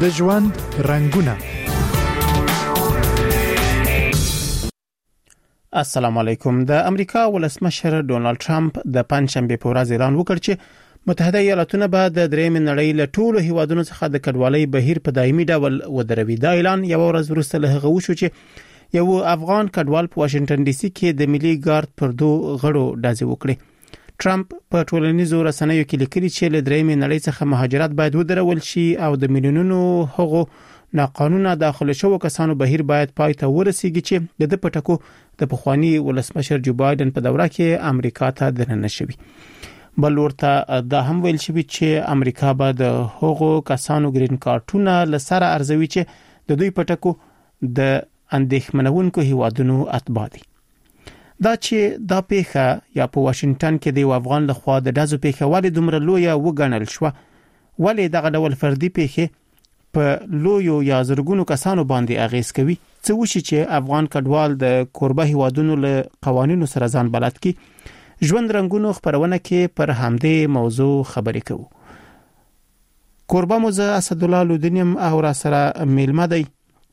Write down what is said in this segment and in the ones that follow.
د ژوند رنگونه. السلام علیکم. د امریکا ولسمشر ډونالد ټرمپ د پنځشنبه په ورځ اعلان وکړ چې متحده ایالاتونه به د درېیم نړۍ له ټولو هیوادونو څخه د کډوالۍ بهیر په دایمي ډول ودروي. دا اعلان یو ورځ وروسته له هغه وشو چې یو افغان کډوال په واشنگټن ډي سي کې د ملي ګارد پر دوه غړو ډزې وکړې. ټرمپ په ټولنیزو رسنیو کې لیکلي چې له درېیم نړۍ څخه مهاجرت باید ودرول شي او د میلیونونو هغو ناقانونه داخله شوو کسانو بهیر باید پای ته ورسیږي چې د پټکو د پخوانی ولسمشر جو بایدن په دوره کې امریکا ته دننه شوی. بل ورته دا هم ویل شوی چې امریکا به د هغو کسانو گرین کارتونه لسره ارزوي چې د دوی پټکو د اندېښمنونکو هیوادونو اتباع دي. دا چې دا پیښه یا په واشنگټن کې د افغان لخوا د دازو پیښه ولې دومره لویه وګڼل شو، ولې دغه ډول فردي پیښه په لویو یا زرګونو کسانو باندې اغیز کوي، څه وشي چې افغان کډوال د کوربه هیوادونو له قوانینو سره ځان بلد کی. ژوند رنگونو خبرونه کې پر همدې موضوع خبرې کوو. کوربه موزه اسد الله لودنیم او را سره میلمه دی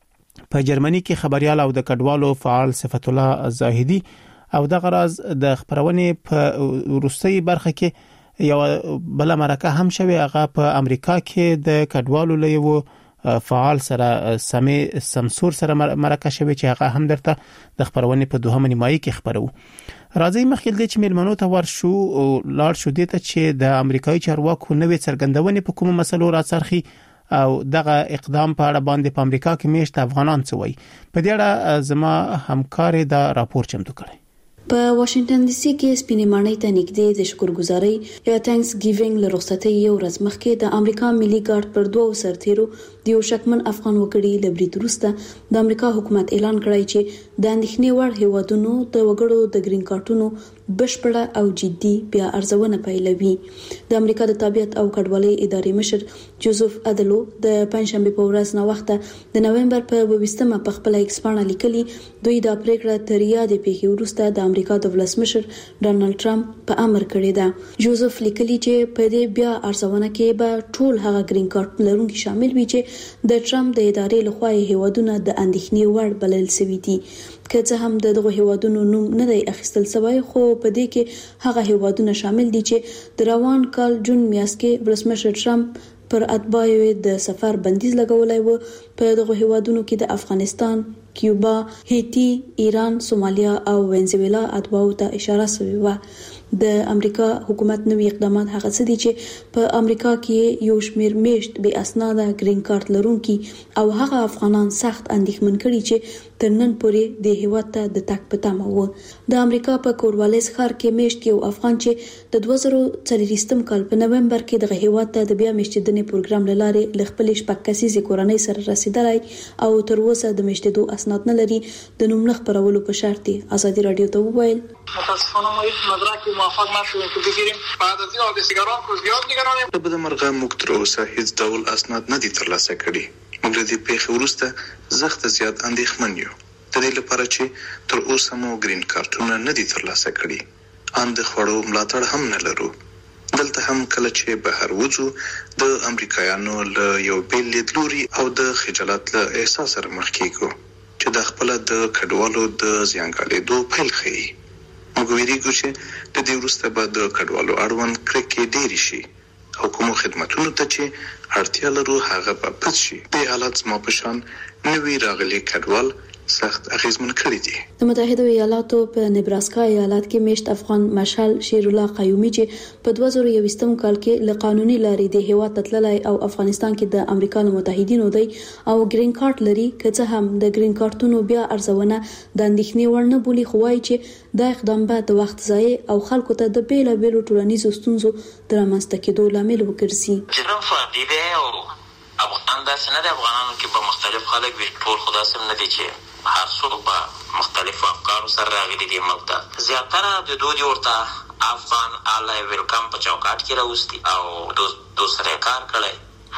په جرمني کې خبريال او د کډوالو فعال صفت الله زاهدی او د غراز د خبرونه په روسي برخه کې یو بل مرکه هم شوی. هغه په امریکا کې د کډوالو له یو فعال سره سمسور سره مرکه شوی چې هغه هم درته د خبرونه په دوهمه نیمایي کې خبرو. راځي مخکې د چې میلمنو ته ورشو او لاړ شو دته چې د امریکایي چارواکو نوې څرګندونې په کومه مسلو راڅرخي او دغه اقدام په اړه باندې په امریکا کې میشت افغانان څه وایي. په دې اړه زما همکار دا راپور چمتو کړی. په واشنگټن ډي سي کې سپینېمانۍ ته نږدې د شکرګزارۍ یا تانکس ګیوینګ له رخصتۍ یو ورځ مخکې د امریکا ملي ګارد پر دوه سرتیرو د یو شکمن افغان وګړي له برید وروسته د امریکا حکومت اعلان کړی چې د اندېښنې وړ هیوادونو د وګړو د گرین کارتونو بشپړه او جدي بیا ارزونه پیلوي. د امریکا د طبيعت او کډوالۍ ادارې مشر جوزف ادلو د پنځشنبه په ورځ نو وخت د نوومبر په 22مه په خپل ایکس باندې لیکلي دوی دا پریکړه تر یادې پیښې وروسته د امریکا د ولسمشر ډونالد ټرمپ په امر کړی ده. جوزف لیکلي چې په دې بیا ارزونه کې به ټول هغه گرین کارت لرونکي شامل وي چې د ټرمپ د ادارې لخوا هیوادونه د اندېښنې وړ بلل شوي دي. که څه هم دغه هیوادونو نوم نه دی اخیستل شوی، خو په دې کې هغه هیوادونه شامل دي چې د روان کال جون میاشت کې ولسمشر ټرمپ پر اتباعو د سفر بندیز لګولای و. په دغه هیوادونو کې د افغانستان، کیوبا، هیتی، ایران، سومالیا او وینزویلا اتباعو ته اشاره شوی و. د امریکا حکومت نوې اقدامات هغه څه دي چې په امریکا کې یو شمیر میشت بې اسناده گرین کارت لرونکي او هغه افغانان سخت اندېښمن کړي چې تر نن پورې د هیواد ته د تګ په تمه وو. د امریکا په کوروالیس ښار کې میشت یو افغان چې د 2024 کال په نوومبر کې د هیواد ته د بیا میشتېدنې پروګرام لاره ل خپل شپږ کسیزې کورنۍ سره رسیدلای او تر اوسه د میشتېدو اسناد نه لري. د نوم خبرولو په شرط ازادي رادیو ته وویل متاسفانه ما هیچ مدرکی موفق نشدیم که بگیریم. بعد از این حادثه‌گران که زیاد نگرانیم. په بده مرغه موږ تر اوسه هیڅ ډول اسناد نه دي ترلاسه کړي. موږ د دې پیښې وروسته زخت زیات اندېښمن یو. د دې لپاره چې تر اوسه مو گرین کارتونه نه دي ترلاسه کړي. ان د خوړو ملاتړ هم نه لرو. دلته هم کله چې بهر وځو د امریکایانو له یو بیل لیدلوري او د خجالت له احساس سره مخ کیږو چې د خپل د کډوالو د زیانګالېدو پیل ښيي. موږ ویریږو چې د دې وروسته به د کډوالو اړوند کرکې ډېرې شي او کومو خدماتونو ته چې اړتیا لرو هغه به پټ شي. دې حالت زما په شان نوي راغلي کډوال سخت اغیزمن کړی دي. د متحده ایالاتو په نبراسکا ایالت کې میشت افغان مشال شیر الله قیومي چې په 2021 کال کې له قانوني لارې د هیواد تتللای او افغانستان کې د امریکا متحدینو دی او گرین کارت لري، که څه هم د گرین کارتونو بیا ارزونه د اندېښنې وړ نه بولي، خو وايي چې دا اقدام به د وخت ضایع او خلکو ته د بیلابیلو ټولنیزو ستونزو د رامنځته کېدو لامل وګرځي. جرم فردي دی او افغان داسې نه د افغانانو کې به مختلف خلک وي، ټول خو داسې نه دي چې هر څوک به مختلف افکارو سره راغلي دي. ملک ته زیاتره د دودي ورته افغان آلای ویلکم په چوکاټ کې راوستي او دوسره کار کړی.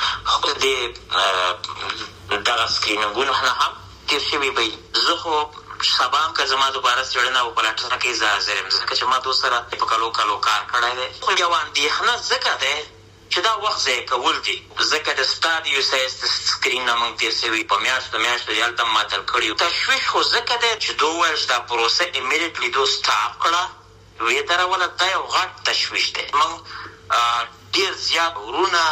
خو د دغه سکرینینګونو نه هم تیر شوي وي. زه خو سبا هم که زما دوباره څېړنه وپلټنه کې زه حاضر یم، ځکه چې ما دوی سره په کلو کار کړی دی. خو یو اندېښنه ځکه دی چې دا وخت ضایع کول دي. ځکه د سټادیو سایز سکرین نه موږ تیر شوي په میاشتو یالته ماتل کړي. تشویش خو ځکه دی چې دوی وایي دا پروسه امیډیټلی دوی سټاپ کړه وې دروله. دا یو غټ تشویش دی. موږ ډېر زیات ورونه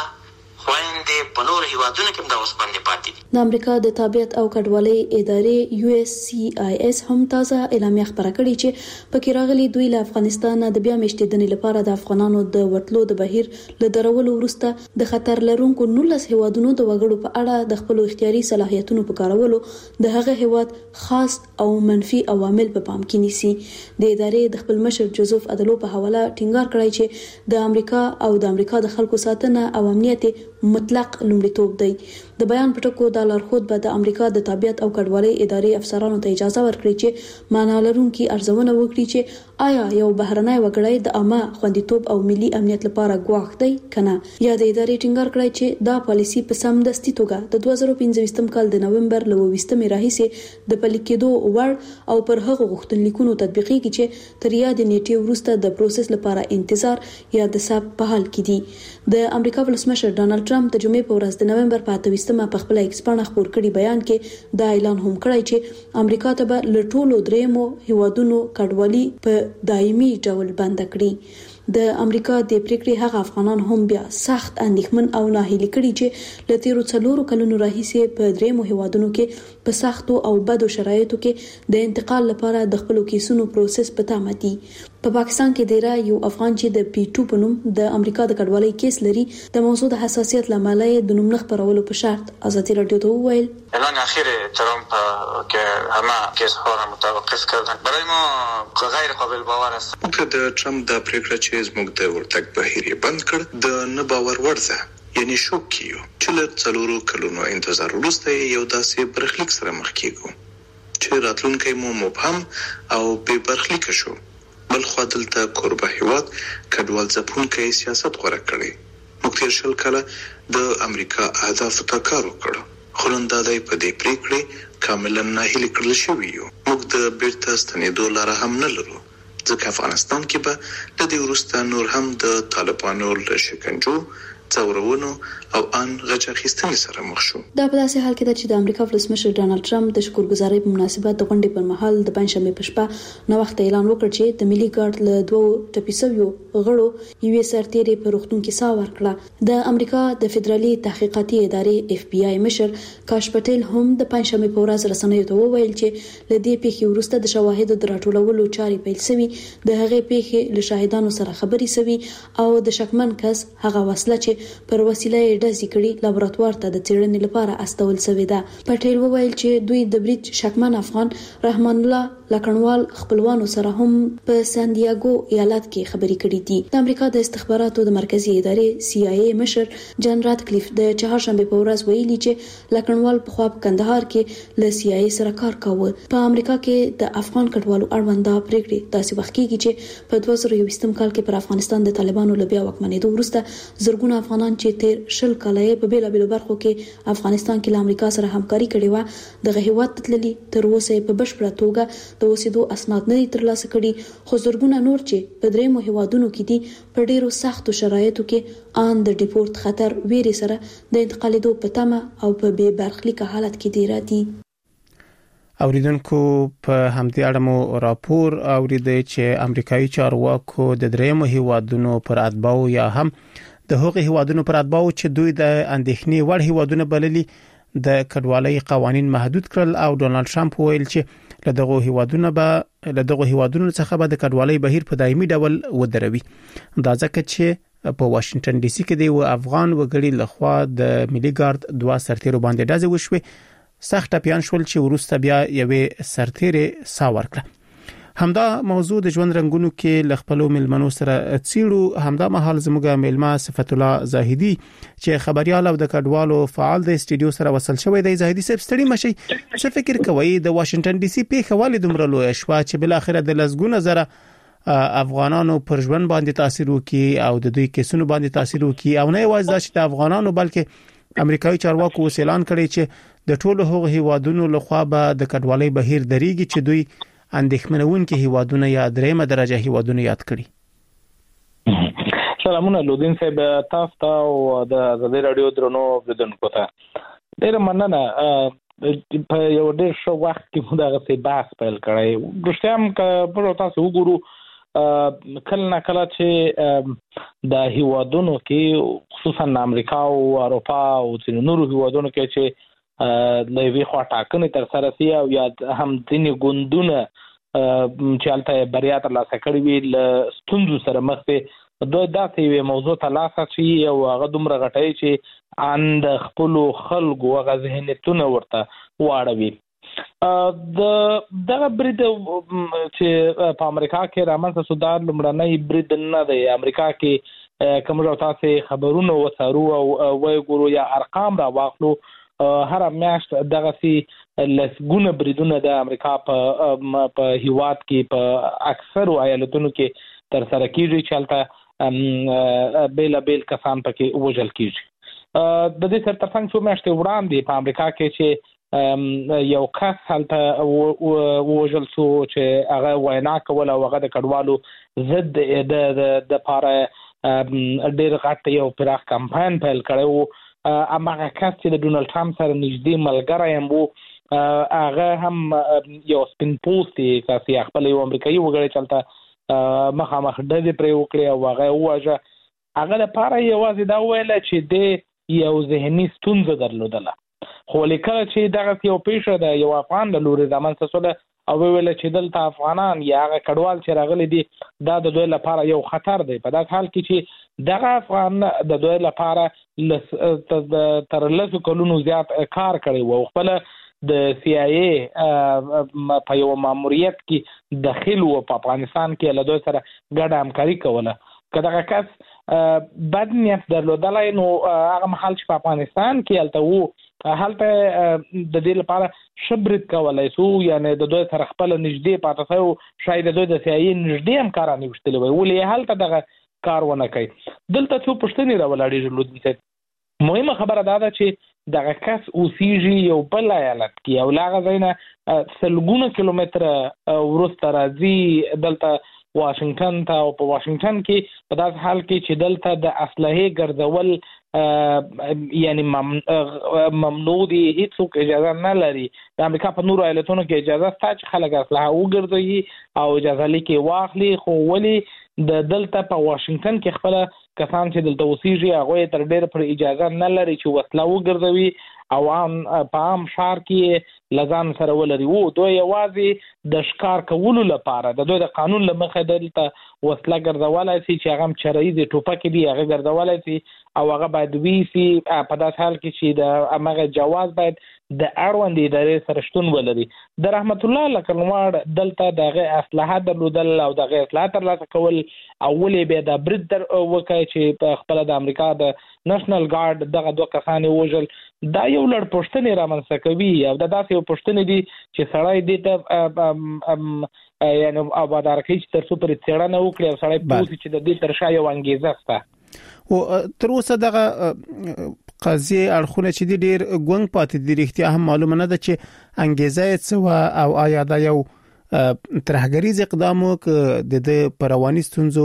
خويندې په نور هیوادونو کې دا اوس باندې پاتې دي. د امریکا د تابعیت او کډوالۍ ادارې USCIS هم تازه اعلامیه خبره کړې چې پکې راغلي دوی له افغانستان د بیا میشتېدنې لپاره د افغانانو د وټلو د بهیر له درولو وروسته د خطر لرونکو 19 هیوادونو د وګړو په اړه د خپل اختیاري صلاحیتونو په کارولو د هغه هیواد خاص او منفي عوامل په پام کې نیسي. د ادارې د خپل مشر جوزف ادلو په حواله ټینګار کړی چې د امریکا او د امریکا د خلکو ساتنه او امنیت مطلق لومړیتوب دی. د بیان په ټکو د لارښود به د امریکا د تابعیت او کډوالۍ ادارې افسرانو ته اجازه ورکړي چې معنا لرونکي ارزونه وکړي چې آیا یو بهرنی وګړی د عامه خوندیتوب او ملي امنیت لپاره ګواښ دی کنه. یا د ادارې ټینګار کړی چې دا پالیسی په سمدستي توګه د 2015 کال د نومبر ل 20 راهیسې د پلي کېدو وړ او پر هغه غوښتنلیکونو تطبیقيږي چې تر یاد نیټې وروسته د پروسس لپاره انتظار یا د ساب په حال کې دي. د امریکا ولسمشر ډانلډ ټرمپ د جمعې په ورځ د نومبر په 28مه په خپل ایکس باندې خبر کړي بیان کې دا اعلان هم کړی چې امریکا ته به له ټولو دریمو هیوادونو کډوالي په دایمي ډول بند کړي. د امریکا د پریکړې هغه افغانان هم بیا سخت اندېښمن او ناهیلي کړي چې له تیرو 4 کلونو راهیسې په دریمو هیوادونو کې په سختو او بدو شرایطو کې د انتقال لپاره د خپل کیسونو پروسس په تمه دي. په پاکستان کې ډیره یو افغان چې د P2 په نوم د امریکا د کډوالۍ کیس لري د موضوع د حساسیت لامل د نوم نه خبرولو په شرط ازادي رادیو ته وویل اعلان اخیر ترامپ که همه کیس ها را متوقف کردن برای ما غیر قابل باور است. که د ټرمپ د پریکړه چې زموږ د ورتګ بهیر بند کړ د نه باور وړ ده یعنی شوک کیو چې له 4 کلونو انتظار وروسته یو داسې برخلیک سره مخ کیږو چې راتلونکي مو مبهم او بې برخلیک شو. بل خو دلته کوربه هیواد کډوال ځپونکي سیاست غوړه کړي. موږ تیر شل کله د امریکا اهداف ته کار وکړو. خلندادای په دې پریکړې کاملا ناهیلي کړل شوی یو. موږ د بیرته ستنېدو لاره هم نه لرو ځکه افغانستان کې به د دې وروسته نور هم د طالبانو له شکنجو څورونو او ان غچ اخیستنې سره مخ شو. دا په داسې حال کې ده چې د امریکا ولسمشر ډانلډ ټرمپ د شکرګزارۍ په مناسبت د غونډې پر مهال د پنځشنبه په شپه نو وخت اعلان وکړ چې د ملي ګارد له 2 ټپیسویو غړو یوې سرتیرې په روغتون کې ساه ورکړه. د امریکا د فدرالي تحقیقاتي ادارې FBI مشر کاش پټیل هم د پنځشنبه په ورځ رسنیو ته وویل چې ل دې پیښې وروسته د شواهدو د راټولولو چارې پیل شوې. د هغې پیښې له شاهدانو سره خبرې شوې او د شکمن کس هغه وسله چې پر وسیله ډزې کړي لابراتوار ته د څېړنې لپاره استول شوې ده. پټیل وویل چې دوی د برید شکمن افغان رحمان الله لکڼوال خپلوانو سره هم په سان دیاګو ایالت کې خبرې کړې دي. د امریکا د استخباراتو د مرکزی ادارې CIA مشر جان راتکلیف د چهارشنبه په ورځ ویلي چې لکڼوال په خواب کندهار کې له CIA سره کار کاوه. په امریکا کې د افغان کډوالو اړوند پریکړې داسې وخت کېږي چې په 2020 کال کې پر افغانستان د طالبانو له بیا واکمنېدو وروسته زرګونه افغانان چې تیر شل کاله په بیلابېلو برخو کې افغانستان کې له امریکا سره همکاري کړې و د هیواد تللي تر اوسه په بشپړه توګه د اوسېدو اسناد نه ترلاسه کړي. خو زرګونه نور چې په دریمو هیوادونو کې دي په ډیرو سختو شرایطو کې ان د ډیپورت خطر ویري سره د انتقالېدو په تمه او په بې برخلیک حالت کې دي راځي. اوریدونکو په همدې اړه مو راپور اوریدي چې امریکایي چارواکو د دریمو هیوادونو پر اتباعو یا هم د هغه هیوادونو پر اتباعو چې دوی د اندېښنې وړ هیوادونه بللي د کډوالۍ قوانين محدود کړل او ډونالد ټرمپ ویل چې له دغه هیوادونو څخه به د کډوالۍ بهیر په دایمي ډول ودروي. دا ځکه چې په واشنگټن ډي سي کې د افغان وګړي لخوا د ملي ګارد 2 سرتیرو باندې ډزې وشوه. سخت ټپيان شول چې وروسته بیا یوې سرتیرې ساه ورکړه. همدا موضوع د ژوند رنگونو کې لخپلو ملمنو سره څیړو. همدا مهال زموږه ملما صفت الله زاهدی چې خبريال او د کډوالو فعال د استودیو سره وصل شوی دی. زاهدی صاحب ستړي مشي، څه فکر کوي د واشنگټن ډي سي پیښه والي دومره لوی شوا چې بل اخر د لزګونه زره افغانانو پر ژوند باندې تاثیر وکي او د دوی کیسونو باندې تاثیر وکي او نه یوازې د افغانانو بلکې امریکایي چارواکو اعلان کړی چې د ټولو هغو هیوادونو لخوا به د کډوالۍ بهیر دریږي چې دوی اندېښمنونکي هیوادونه یا دریمه درجه هیوادونه یاد کړي. سلامونه لودین صاحب تاسو ته او د رادیو درنو بریدونکو ته ډیر مننه په یو ډیر شو وخت کې موږ دغه څه بحث پیل کړی رښتیا هم په تاسو وګورو کله نه کله چې د هیوادونو کې خصوصا امریکا او اروپا او نورو هیوادونو کې چې د وی خوا ټاکنې تر سره سي او یا هم ځینې ګوندونه چې البته بریا تر لاسه کړې وي له ستونزو سره مخ دي دوی داسې یو موضوع ته لاسه شي او هغه دومره غټي چې اند خپل خلکو هغه ذهنیتونه ورته واړوي دغه برید چې په امریکا کې رامنځته شو دا لومړنی برید نه دی امریکا کې کوم ډول تاسو خبرونه وڅارو او وګورو یا ارقام را واخلو هر میاشت دغه سي لسګونه بریدونه د امریکا په هیواد کې په اکثر ایالتونو کې تر سره کیږي چې البته بیل کسان پکې وژل کیږي د دې سره ترڅنګ څو میاشتې وړاندې په امریکا کې چې یو کس هلته وژل شو چې هغه وینا کوله او هغه د کډوالو ضد د لپاره ډېر غټ یو پراخ کمپاین پیل کړی اماغه کس چې د ډونالد ټرمپ سره نږدې ملګری هم وو هغه هم یو سپین پوسټ کسي خپل یو امریکایي وګړي چلته مخامخ ډزې پرې وکړي او هغه وواژه هغه لپاره یوازې دا ویل چې د یو ذهني ستونزه درلودله خو لیکل چې دغه یو پیښه د یو افغان د لوري رامنځته شوه او ویل چې دلته افغانان یا هغه کډوال چې راغلي دي دا د دوی لپاره یو خطر دی په داسې حال کې چې دغه افغان د دوی لپاره تر لسو کلونو زیات کار کړی و خپل د سی آی ای په یو ماموریت کې داخل و په افغانستان کې له دوی سره ګډه همکاري کوله که دغه کس بد نیت درلودلی نو هغه مهال چې په افغانستان کې هلته وو هلته د دې لپاره شبرت کولای شو یعنی د دوی سره خپل نږدې پاتې شو شاید د دوی د سی آی ای نږدې همکارانې وشتلی وي ولې هلته دغه کار ونه کوي دلته څو پوښتنې راولاړېږي لودي مهمه خبره دا ده چې دغه کس اوسېږي یو بل ایالت کې او له هغه ځای نه سلګونه کیلومتره وروسته راځي دلته واشنگټن ته او په واشنگټن کې په داسې حال کې چې دلته د اسلحې ګرځول یعنی ممنوع دي هیڅوک اجازه نه لري د امریکا په نورو ایالتونو کې اجازه شته چې خلک اسلحه وګرځوي او اجازه لیکي واخلي خو ولې د دلته په واشنگټن کې خپل کسان چې دلته اوسېږي هغه تر ډېر پر اجازه نه لري چې وسله وګرځوي او په عام ښار کې لزان سره ولري وو دوی یوازې د ښکار کولو لپاره د دوی د قانون له مخې دلته وسله ګرځولای شي چې هغه چرایي ټوپک دی هغه ګرځولای شي او هغه باید وی سي په داسې حال کې چې د هغه جواز باید د اړوند ادارې سره شتون ولري د رحمت الله لکنواړ دلته دغه اسلحه درلودل او دغه اطلاعات ترلاسه کول اولې به د برید وکړي چې په خپل د امریکا د نېشنل ګارد دغه دوه کسان وژل دا یو لړ پوښتنې رامنځته کوي او دا داسې یو پوښتنې دي چې سړی دې ته یعنی آبادار کوي چې تر څو پرې څېړنه وکړي او سړی پوهېږي چې د دې تر شا یو انګېزه شته او تر اوسه دغه قضیه اړخونه چې ډېر ګونګ پاتې دي رښتیا هم معلومه نه ده چې انګېزه یې څه او آیا دا یو ترهګریز اقدام د پرواني ستونزو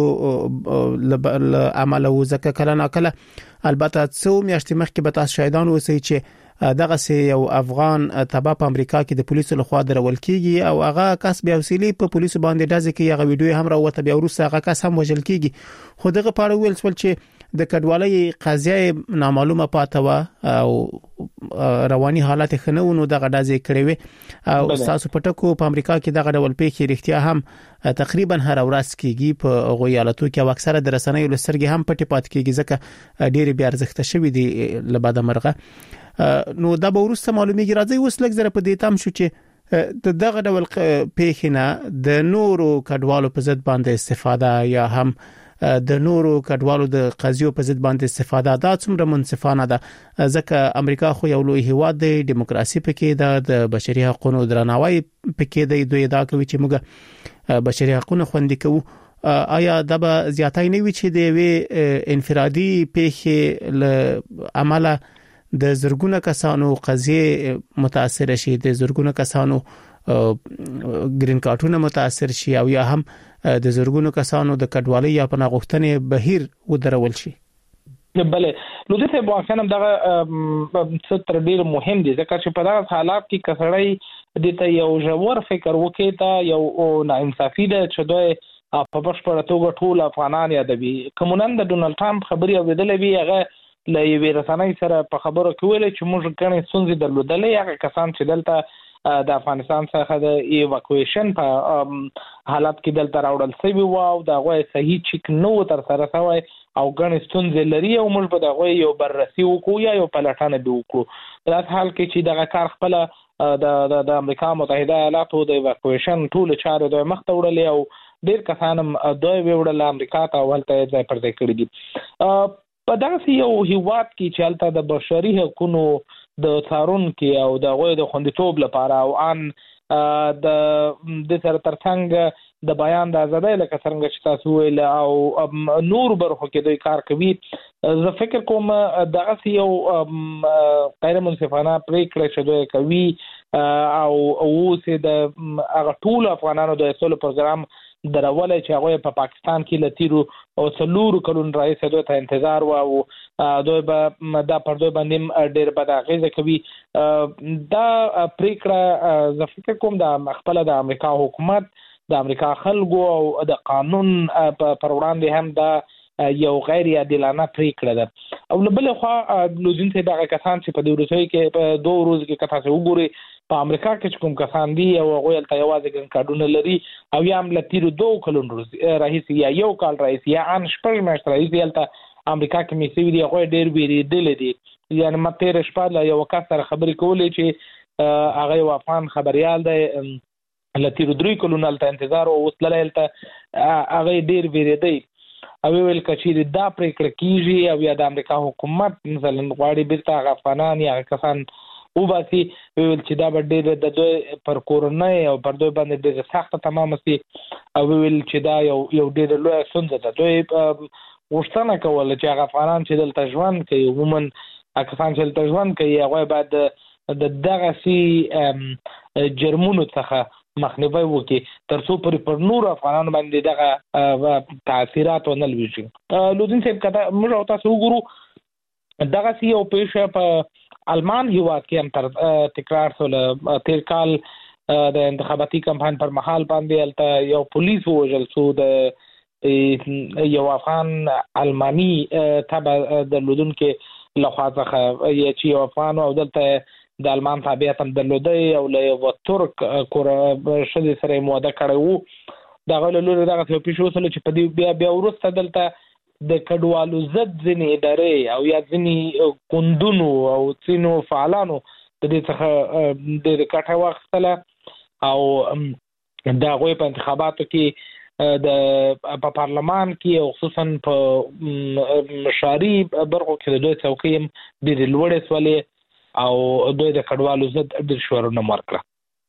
عمل وزکه کله نه کله البته څو میاشتې مخکې به تاسو شاهدان اوسئ چې دغه سه یو افغان تبع په امریکا کې د پولیسو لخوا درول کیږي او هغه کس بیا وسیلې په پولیسو باندې دازې کې هغه ویډیو هم راوته بیا وروسته هغه کس هم وژل کیږي خو دغه پاره ویل څول چې د کډوالۍ قضیه نامعلومه پاتوه او رواني حالت خنونو دغه دازې کړې وي او تاسو پټکو په امریکا کې دغه ډول پیښې رښتیا هم تقریبا هر ورځ کیږي په غویالتو کې او اکثره د رسنیو لسرګي هم پټي پات کیږي ځکه ډېر بیا ارزښت شوی دی لباده مرغه نو دا به ورسته معلومیږي راځي اوس لږ زره په دې تام شو چې دغه ډول پیښې نه د نورو کډوالو په ضد باندې استفاده یا هم د نورو کډوالو د قضیو په ضد باندې استفاده دا څومره منصفانه ده ځکه امریکا خو یو لوی هیواد دی دیموکراسي پکې ده د بشري حقوقو درناوی پکې دی دوی دا کوي چې موږ بشري حقوقو خوندي کوو آیا دا به زیاتای نه وي چې د وی انفرادي پیښې له عمله د زرګونه کسانو قضیه متاثر شي د زرګونه کسانو ګرین کارتونه متاثر شي او یا هم د زورګونو کسانو د کډوالۍ یا پناه غوښتنې بهیر ودرول شي. بله نو دغه واقعا دغه ستر ډیر مهم دي ځکه چې په دغه حالات کې کسړی د ته یو ژور فکر وکړي ته یو ناانصافي ده چې دوی په بشپړه توګه ټول افغانان یادوي. کومنن د ډونالد ټرمپ خبري اوریدلې وی هغه له یوې رسنۍ سره په خبرو کې ویل چې موږ غنې ستونزې درلودلې هغه کسان چې دلته د افغانستان څخه د ایواکویشن په حالت کې دلته راوړل شوی و او دا غوې صحیح چیک نو تر سره شوی او غنې ستونزې لري او موږ به دا غوې یو بررسي وکړو یا یو پلټنه به وکړو. په داسې حال کې چې دغه کار خپل د امریکا متحده ایالاتو د ایواکویشن ټول چارې د مخ ته وړلې او ډیر کسانم دوی وړل امریکا ته ولته ځای پر ځای کړی دي. په دغه یو هیواد کې چې البته د بشري حقوقو د څارون کې او د غوې د خوندیتوب لپاره او ان د سره ترڅنګ د بیان د ازادۍ لکه څنګه چې تاسو ویل او نور برخو کې دوی کار کوي. زه فکر کوم دغه یو غیر منصفانه پریکړه چې دوی کوي او اوس د هغه ټول افغانانو د سولې پروګرام درولې چې هغه په پاکستان کې لتیرو او څلور کلون رئیس دوی ته انتظار و او دوی به دا پر دوی باندې ډېر بد اغیزه کوي. دا پریکړه زه فکر کوم د خپل د امریکا حکومت د امریکا خلکو او د قانون پر وړاندې هم دا یو غیر عادلانه پریکړه ده. او له بل خوا لوزین ته دغه کسان چې په روسیې کې په 2 ورځې کې کتاسه وګوري په امریکا کې کوم کسان دي او غوښتل ته یوازې ګن کارډونه لري او یا هم لتیرو 2 کلون رئیس یا یو کال رئیس یا ان شپږ میاشتې رئیس یلته امریکا کې میسي دی غوښ ډیر ویریدل دي. یعنی مته رشپا له یو کس سره خبرې کولې چې هغه یو افغان خبريال دی لتیرو 3 کلون ته انتظار او وسلته هغه ډیر ویریدي او ویل کچې دا پریکړه کیږي او یا د امریکا حکومت مثلا غواړي بیرته افغانان یا کسان او باسي ویل چې دا ډېر د دوی پر کورنۍ او پر دوی باندې ډېر سخت تمام سي او ویل چې دا یو ډېر لوی ستونزه ده. دوی غوښتنه کوله چې افغانان چې دلته ژوند کوي عموما کسان چې دلته ژوند کوي هغه باید د دغه سي جرمونو څخه مخنیوي وکړي ترڅو پر نور افغانانو باندې دغه تاثیرات ونه لويږي. لودین صاحب کته موږ تاسو وګورو دغه سی او پیښه په المان هیواد کې هم تکرار سول. تیر کال د انتخاباتي کمپاین پر مهال باندې الته یو پولیس وژل شو د یو افغان المانی تبع د لودن کې لخوا څخه چې یو افغان او دلته د المان تابعیت هم درلودي او له ترک کور شدي سره موده کړو. دا غوړ له دغه په پیښو سره چې په دې بیا ورسته دلته د کډوالو ضد ځینې ادارې او یا ځینې کندونو او ځینو فعالانو د دې څخه د کټه واخستله او دا غوي په انتخاباتو کې د پارلمان کې او خصوصا په مشاري برخو کې د دوی څوکۍ د لوړې سوالې او دوی د کډوالو ضد د شورونه مرکړه.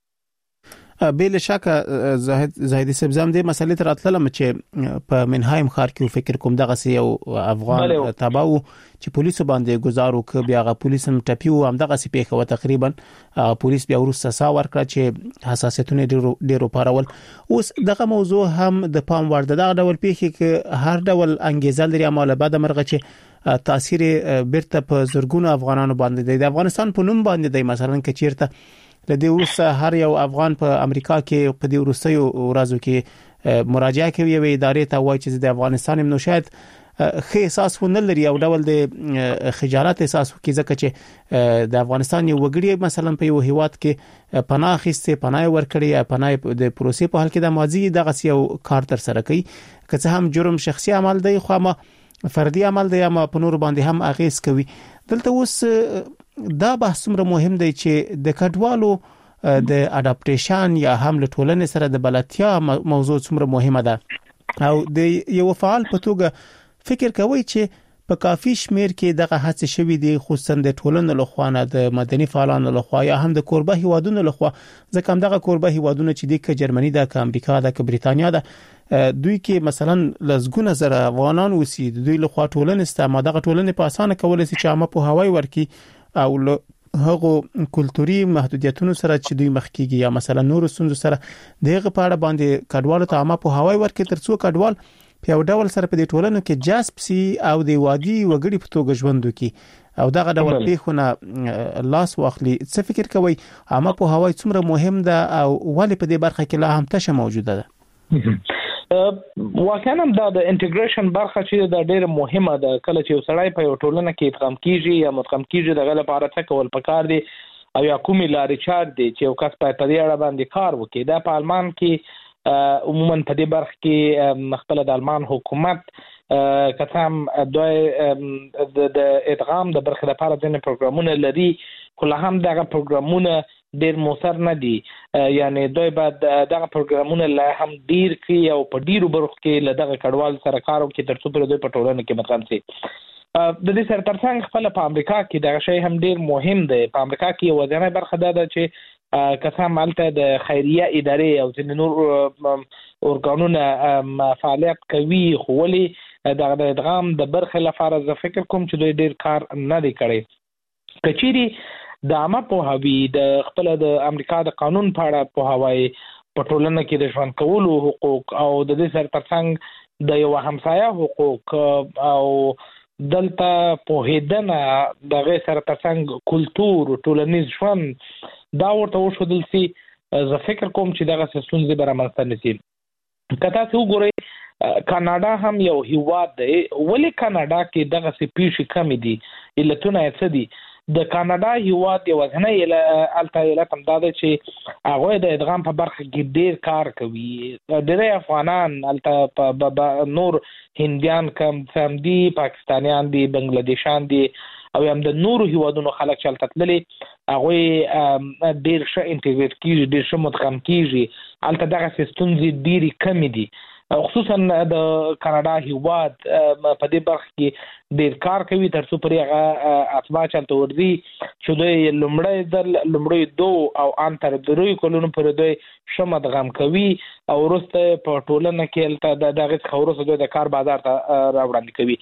بل شک زاهدی سبزام دې مسلې تر اتلم چې په منهایم خار کې فکر کوم دغه سی او افغان تباو چې پولیسو باندې گزارو ک بیا غ پولیسم ټپیو هم دغه سی پیښه و تقریبا پولیس بیا ورسره ساور کړ چې حساسیتونه ډیرو پارول. اوس دغه موضوع هم د پام وړ دغه ډول پیښه کې هر ډول انګیزه لري عمله بعد مرغه چې تاثیر بیرته په زورګونو افغانانو باندې د افغانستان په نوم باندې د مثلا کچیرته د دې ورسره هر یو افغان په امریکا کې په دې ورسره ورځو کې مراجعه کوي یو ادارې ته وایي چې د افغانستان نو شاید خې احساس ونه لري او ډول د خجالت احساس کوي ځکه چې د افغانستان یو وګړي مثلا په یو هیواد کې پناه اخیسته پناه ورکړي پناه د پروسې په حال کې د ماضي دغه یو کار تر سره کوي که څه هم جرم شخصي عمل دی خو ما فردي عمل دی ما په نور باندې هم اغیز کوي. دلته اوس دا بحث څومره مهم دی چې د کډوالو د اډاپټیشن یا هم له ټولنې سره د بلدتیا موضوع څومره مهمه ده او د یو فعال په توګه فکر کوي چې په کافي شمیر کې دغه هڅه شوې دي خصوصا د ټولنې لخوا نه د مدني فعالانو لخوا یا هم د کوربه هیوادونو لخوا ځکه هم دغه کوربه هیوادونو چې د جرمني د امریکا د بریتانیا د دوی کې مثلا لزګونه زره افغانان وسی دوی لخوا ټولنې استعمال دغه ټولنې په اسانه کولای شي چې عامه په هوای ورکی او هغه کلتوري محدودیتونو سره چې دوی مخ کیږي یا مثلا نور ستونزو سره دغه په اړه باندې کډوالو ته عامه په هواي ورکې ترڅو کډوال په یو ډول سره په دې ټولنو کې جذب سي او د وادي وګړي په توګه ژوند وکړي او دغه ډول پیښونه لاس واخلي. څه فکر کوي عامه په هواي څومره مهم ده او ولې په دې برخه کې لا هم تشه موجوده ده؟ واقعا د انټیګریشن برخه چې د ډېر مهمه ده. کله چې وسړی په یو ټولنه کې ادغام کیږي یا مدغم کیږي دغه لپاره څه کول پکار دي او یا کومې لارې چارې دي چې یو کس په دې اړه باندې کار وکړي. دا په آلمان کې عموما په دې برخه کې خپل د آلمان حکومت کتام د ادغام د برخه لپاره ځینې پروګرامونه لري، کله هم دغه پروګرامونه ډېر موثر نه دي. یعنی دوی بعد دغه پروګرامونه لا هم ډیر کړي او په ډیرو برخو کې له دغه کډوال سره کار وکړي ترڅو پر دوی په ټولنه کې مقام شي. د دې سره ترڅنګ خپل په امریکا کې دغه شی هم ډیر مهم دی. په امریکا کې وزنه برخه ده چې کسان مالته د خیریه ادارې او د نور اورګانونو فعالیت کوي، خو ولې د ادغام د برخه لپاره زه فکر کوم چې دوی ډیر کار نه دی کړی. کچيري د عامه پوهاوی د خپل د امریکا د قانون په اړه پوهاوی په ټولنه کې د ژوند کولو حقوق او د دې سره ترڅنګ د یو همسایه حقوق او دلته پوهیدنه دغه سره ترڅنګ کلتور ټولنیز ژوند دا ورته وښودل سي. زه فکر کوم چې دغه ستونزې به رامنځته نشي. که تاسو وګورئ کاناډا هم یو هیواد دی. ولې کاناډا کې دغه سپیشي کمی دي؟ علتونه یې څه دي؟ د کاناډا هیواد یو ځنه الته علت هم دا دی چې هغه د ادغام په برخه کې ډیر کار کوي. ډېر افغانان الته نور هندیان کم دي، پاکستانیان دي، بنگلاديشان دي او هم د نور هیوادونو خلک چې الته تللي هغه ډیر ښه انټیګریټ کیږي، ډیر ښه مدغم کیږي. الته دغه ستونزې ډیرې کمې دي. خصوصا د کاناډا هیواد په دې برخه کې ډیر کار کوي ترڅو پر هغه اتباع چلته ورځي چې دوی لومړی 2 او ان تر 3 کلونو پر دوی شمد غم کوي او ورسته په ټولنه کې دغه خورسه دوی د کار بازار ته راوړاندې کوي.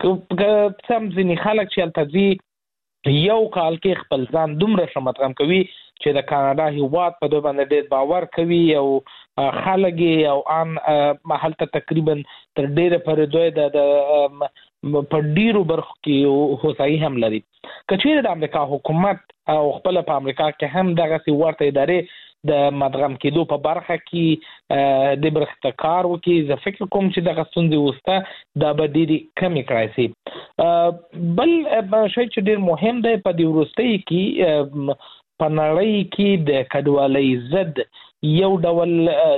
سم ځینې خلک چې التزي یو کال کې خپل ځان دومره شمد غم کوي چې د کاناډا هیواد په دوی باندې ډېر باور کوي او خلک او ان محل ته تقریبا تر ډېره پر دوی د په ډیرو برخو کې هوسایي هم لري. کچېره د امریکا حکومت او خپل په امریکا کې هم دغه سی ورته ادارې د مدغم کېدو په برخه کې د برخه کار وکړي. زه فکر کوم چې دغه ستونزې وسته د بدیری کمی کړای شي. بل شی چې ډیر مهم دی په دې وروستۍ کې په نړۍ کې د کډوالۍ ضد یو ډول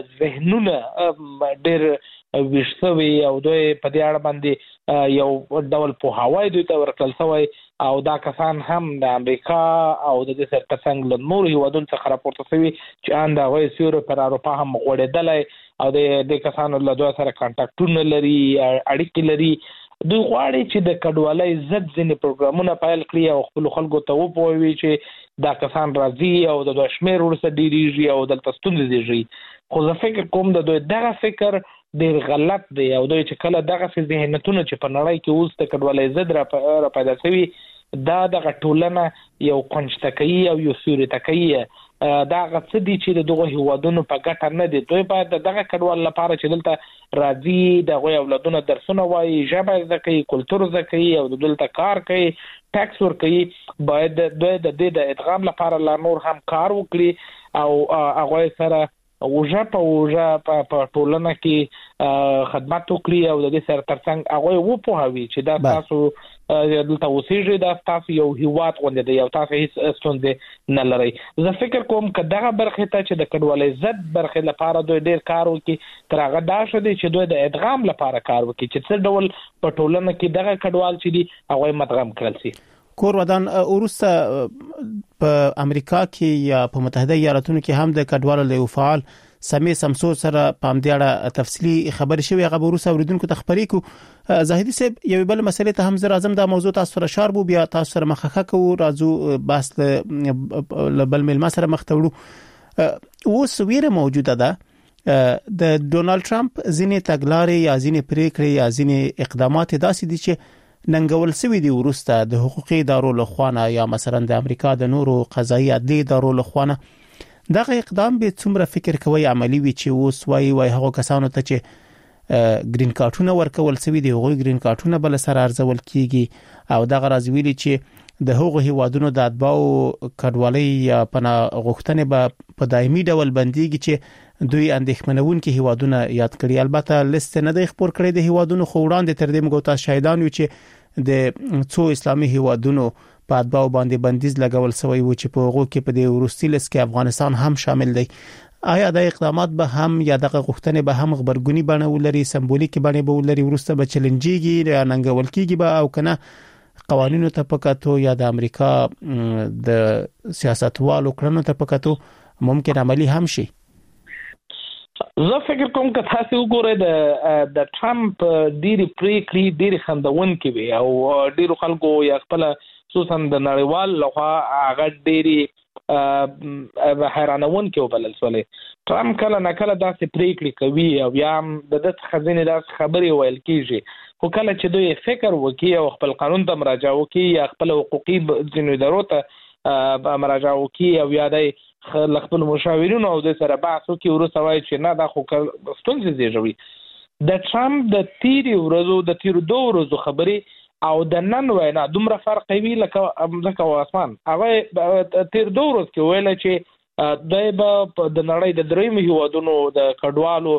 ذهنونه ډیر وشوي او دوی په دې اړه باندې یو ډول په هواي دوی ته ورکل شوی او دا کسان هم د امریکا او د دې سره ترڅنګ له نور هیوادونو څخه راپورته شوي چې ان دا غوي سیورو پر اروپا هم غوړېدلای او د کسانو له دوی سره کانټاکټونه لري، اړیکې لري. دوی غواړي چې د کډوالۍ ضد ځینې پروګرامونه پیل کړي او خپل خلکو ته وپوهوي چې دا کسان راځي او د دوی شمېر ورسره ډېرېږي او دلته ستونزې زیږي. خو زه فکر کوم د دوی دغه فکر ډېر غلط دی او دوی چې کله دغه ذهنیتونه چې په نړۍ کې اوس د کډوالۍ ضد را پیدا شوي دا دغه ټولنه یو کنجته کوي او یو سیورته کوي. دا غڅ دي چې دغه هیوادونو په ګټه نه دي. دوی باید دغه کډوال لپاره چې دلته راځي دغه اولادونه درسونه وایي، ژبه زده کوي، کلتور زده کوي او دلته کار کوي، ټیکس ورکوي، باید دوی د دې د ادغام لپاره لا نور هم کار وکړي او هغه سره اوجه په ټولنه کې خدمت وکړي او د دې سره ترڅنګ هغه وپوهوي چې دا تاسو دلته اوسېږئ، دا تاسو یو هیواد غوندې دی او تاسو هیڅ ستونزې نه لرئ. زه فکر کوم که دغه برخې ته چې د کډوالۍ ضد برخې لپاره دوی ډېر کار وکړي تر هغه دا ښه دی چې دوی د ادغام لپاره کار وکړي چې څه ډول په ټولنه کې دغه کډوال چې دي هغه مدغم کړل شي. کور ودان وروسته په امریکا کې یا په متحده ایالاتونو کې هم د کډوالو له فعال سمې سمسور سره په دې اړه تفصیلی خبرې شوې. هغه وروسته اوریدونکو ته خبرې کو زاهدي صاحب یو بل مسلې ته هم زه راځم. دا موضوع تاسو سره شار بو بیا تاسو سره مخه کو راځو بس بل مل سره مخ ته وړو. اوس ویره موجوده ده د ډونالد ټرمپ ځینې تګلارې یا ځینې پریکړې یا ځینې اقدامات داسې دي چې ننګول سوي دي ورسته د حقوقي ادارو لخوا یا مثلا د امریکا د نورو قضایي عدلي ادارو لخوا دغه اقدام به څومره فکر کوي عملی وي چې اوس وای هغه کسانو ته چې گرین کارتونه ورکول سوي دي هغوی گرین کارتونه بل سره ارزول کیږي او دغه راځي ویلي چې د هغو هیوادونو د اتباعو کډوالۍ یا پناه غوښتنې به په دایمي ډول بنديږي چې دوی اندېښمنونکي هیوادونه یاد کړي. البته لیست نه دی خبر کړی د هیوادونو خو وړاندې تر دې موږ تاسو شاهدان یو چې د څو اسلامي هیوادونو په اتباعو باندې بندیز لګول شوی و چې په هغو کې په دې ورستي لیست کې افغانستان هم شامل دی. آیا د اقدامات به هم یا دغه غوښتنې به هم خبرګونی بڼه ولري سمبولیک بڼه به ولري ورسته به چیلنجيږي یا ننګول کیږي به او کنه قوانینو ته پکاتو یا د امریکا د سیاستوالو کړنو ته پکاتو ممکن عملی هم شي؟ زه فکر کوم که تاسو وګورئ د ټرمپ ډېری پریکړې ډېری خندونکې وي او ډېرو خلکو یا خپل خصوصا د نړیوال لخوا هغه ډېری حیرانونکې وبلل شولې. ټرمپ کله نه کله داسې پریکړې کوي او یا د خزینې داسې خبرې ویل کیږي خو کله چې دوی فکر وکړي او خپل قانون ته مراجعه وکړي یا خپل حقوقي ځینو ادارو ته مراجعه وکړي او یا د خپل مشاورینو او د سره بحث وکړي وروسته وایي چې نه دا خو ستونزې زیږوي. د ټرمپ د تیرو دوه ورځو خبرې او د نن وینا دومره فرق کوي لکه ځکه واسمان هغه تیر دوه ورځې کې ویل چې دای په د نړۍ د درېیم هیوادونو د کډوالو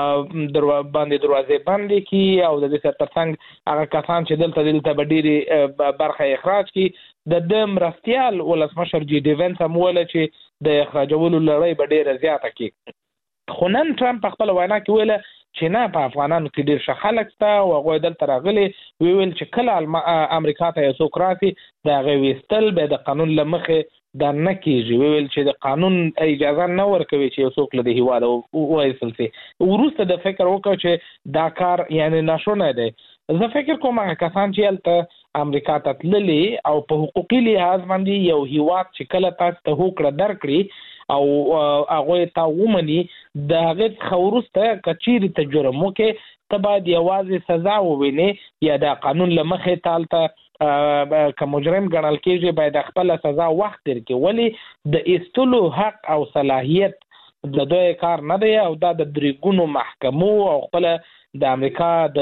باندې دروازې بندې کی او د دې ترڅنګ هغه کسان چې دلته به ډېری برخه اخراج کی د مرستيال ولسمشر جی ډي وینس هم ویل چې د اخراجولو لړۍ به ډېره زیاته کی. خو نن ټرمپ خپل وینا کې ویل چې نه په افغانانو کې ډېر خلک شته او هغه دلته راغلي ویل چې کله امریکا ته یو څوک راځي دا غوي وستل به د قانون لمخه دا نه کیږي. ویل چې د قانون اجازه نه ورکوي چې یو څوک له هیواد وایسل سي. ورسته د فکر وکړ چې دا کار یعنی ناشونه دی. زه فکر کوم هغه کسان چې الته امریکا ته تللي او په حقوقي لحاظ باندې یو هیواد چې کله تاسو ته حقوق درکړي او هغه ته ومني د هغه خورسته کچيري تجربه مو کې تبعد یوازې سزا وویني یا د قانون لمخه تالته که مجرم ګڼل کېږي باید خپل سزا وخت درکې ولی د استلو حق او صلاحیت د دوی کار نه دی او دا د دریګونو محکمو او خپل د امریکا د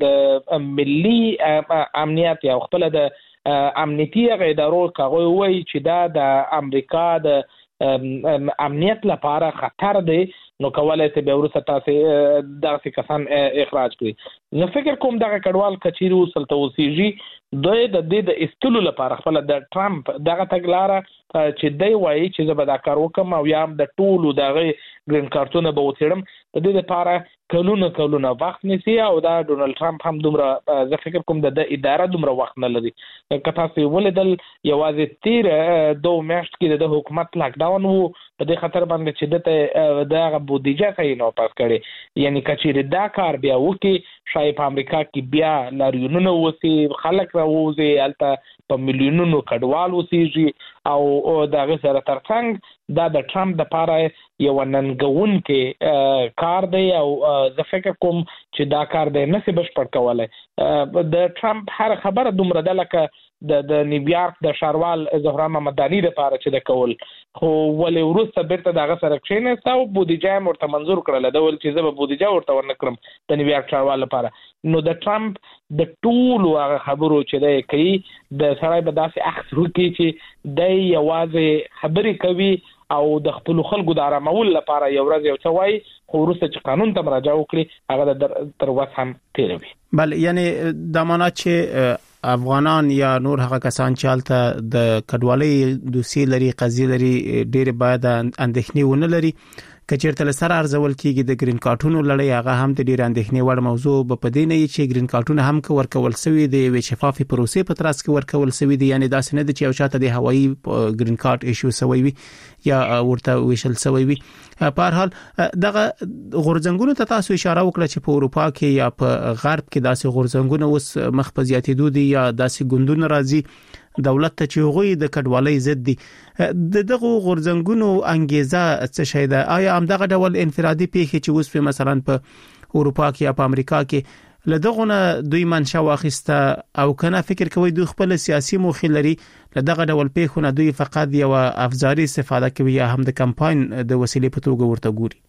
ملي امنیت او خپل د امنیتي ادارو کوي وایي چې دا د امریکا د امنیت لپاره خطر دی نو کولای شي به ورسته تاسو داسې کسان اخراج کړي. زه فکر کوم دغه کډوال کچيري وصل ته وسیږي دوی د دې د استلو لپاره خپل د ټرمپ دغه تګلاره چې دی وایي چې زه به دا کار وکم او یا د ټولو دغه گرین کارتونه به وڅېړم د دې لپاره کلونه وخت نیسي او دا ډونالد ټرمپ هم دومره زه فکر کوم د اداره دومره وخت نه لري. که تاسو ولیدل یوازې تیر 2 میاشت کې د حکومت لاک ډاون وو په دې خطر باندې چې دغه بودیجه صحیح نه پاس کړي یعنی کچېره دا کار بیا وکي شاید په امریکا کې بیا لاریونونه وسی خلک راوځي الته په میلیونونو کډوال وسیږي او دغه سره ترڅنګ دا د ټرمپ د لپاره یو ننګون کې کار دی او زه فکر کوم چې دا کار دی نسي بشپړ کولای. د ټرمپ هر خبره دومره ده لکه د نیویارک د شاروال زهرا ممداني لپاره چې د کول خو ولې ورسته بیرته دغه سره کښینسته او بودیجه مرته منظور کړل دا ول چې زه به بودیجه ورته ورنکړم د نیویارک شاروال لپاره. نو د ټرمپ د ټولو هغه خبرو چې دی کوي د سړی به داسې اخذ وکړي چې دی یوازې خبرې کوي او د خپل خلکو د آرامولو لپاره یو ورځ یو څه وایي خو وروسته چې قانون ته مراجعه وکړي هغه تر وخت هم تیروي. بل یعنی دا معنا چې افغانان یا نور هغه کسان چې حالته د کډوالۍ دوسیې لري قضیې لري ډېر باید اندېښنې ونه لري کچېرته لسر ارزول کیږي د گرین کارتونو لړۍ هغه هم د ډېر اندېښنې وړ موضوع په دې نه چې گرین کارتونه هم ورکول شوی دی وی شفافي پروسې په ترڅ کې ورکول شوی دی یعنی داسې نه دي چې او شاته د هوایي گرین کارت ایشو شوی وي یا ورته ویشل شوی وي. په هر حال دغه غورځنګونو ته تاسو اشاره وکړه چې په اروپا کې یا په غرب کې داسې غورځنګونه اوس مخ په زیاتېدو دي یا داسې ګوندونه راځي دولت ته چې هغوی د کډوالۍ ضد دي. دغه غورځنګونو انګیزه څه شي ده؟ آیا هم دغه ډول انفرادي پیښې چې اوس په مثلا په اروپا کې یا په امریکا کې لدغونه دوی منشا واخیسته او کنه فکر کوي دوی خپل سیاسي موخې لري لدغه ډول پیښونه دوی فقط یو افزاري استفاده کوي یا هم د کمپاین د وسیلې په توګه ورته ګوري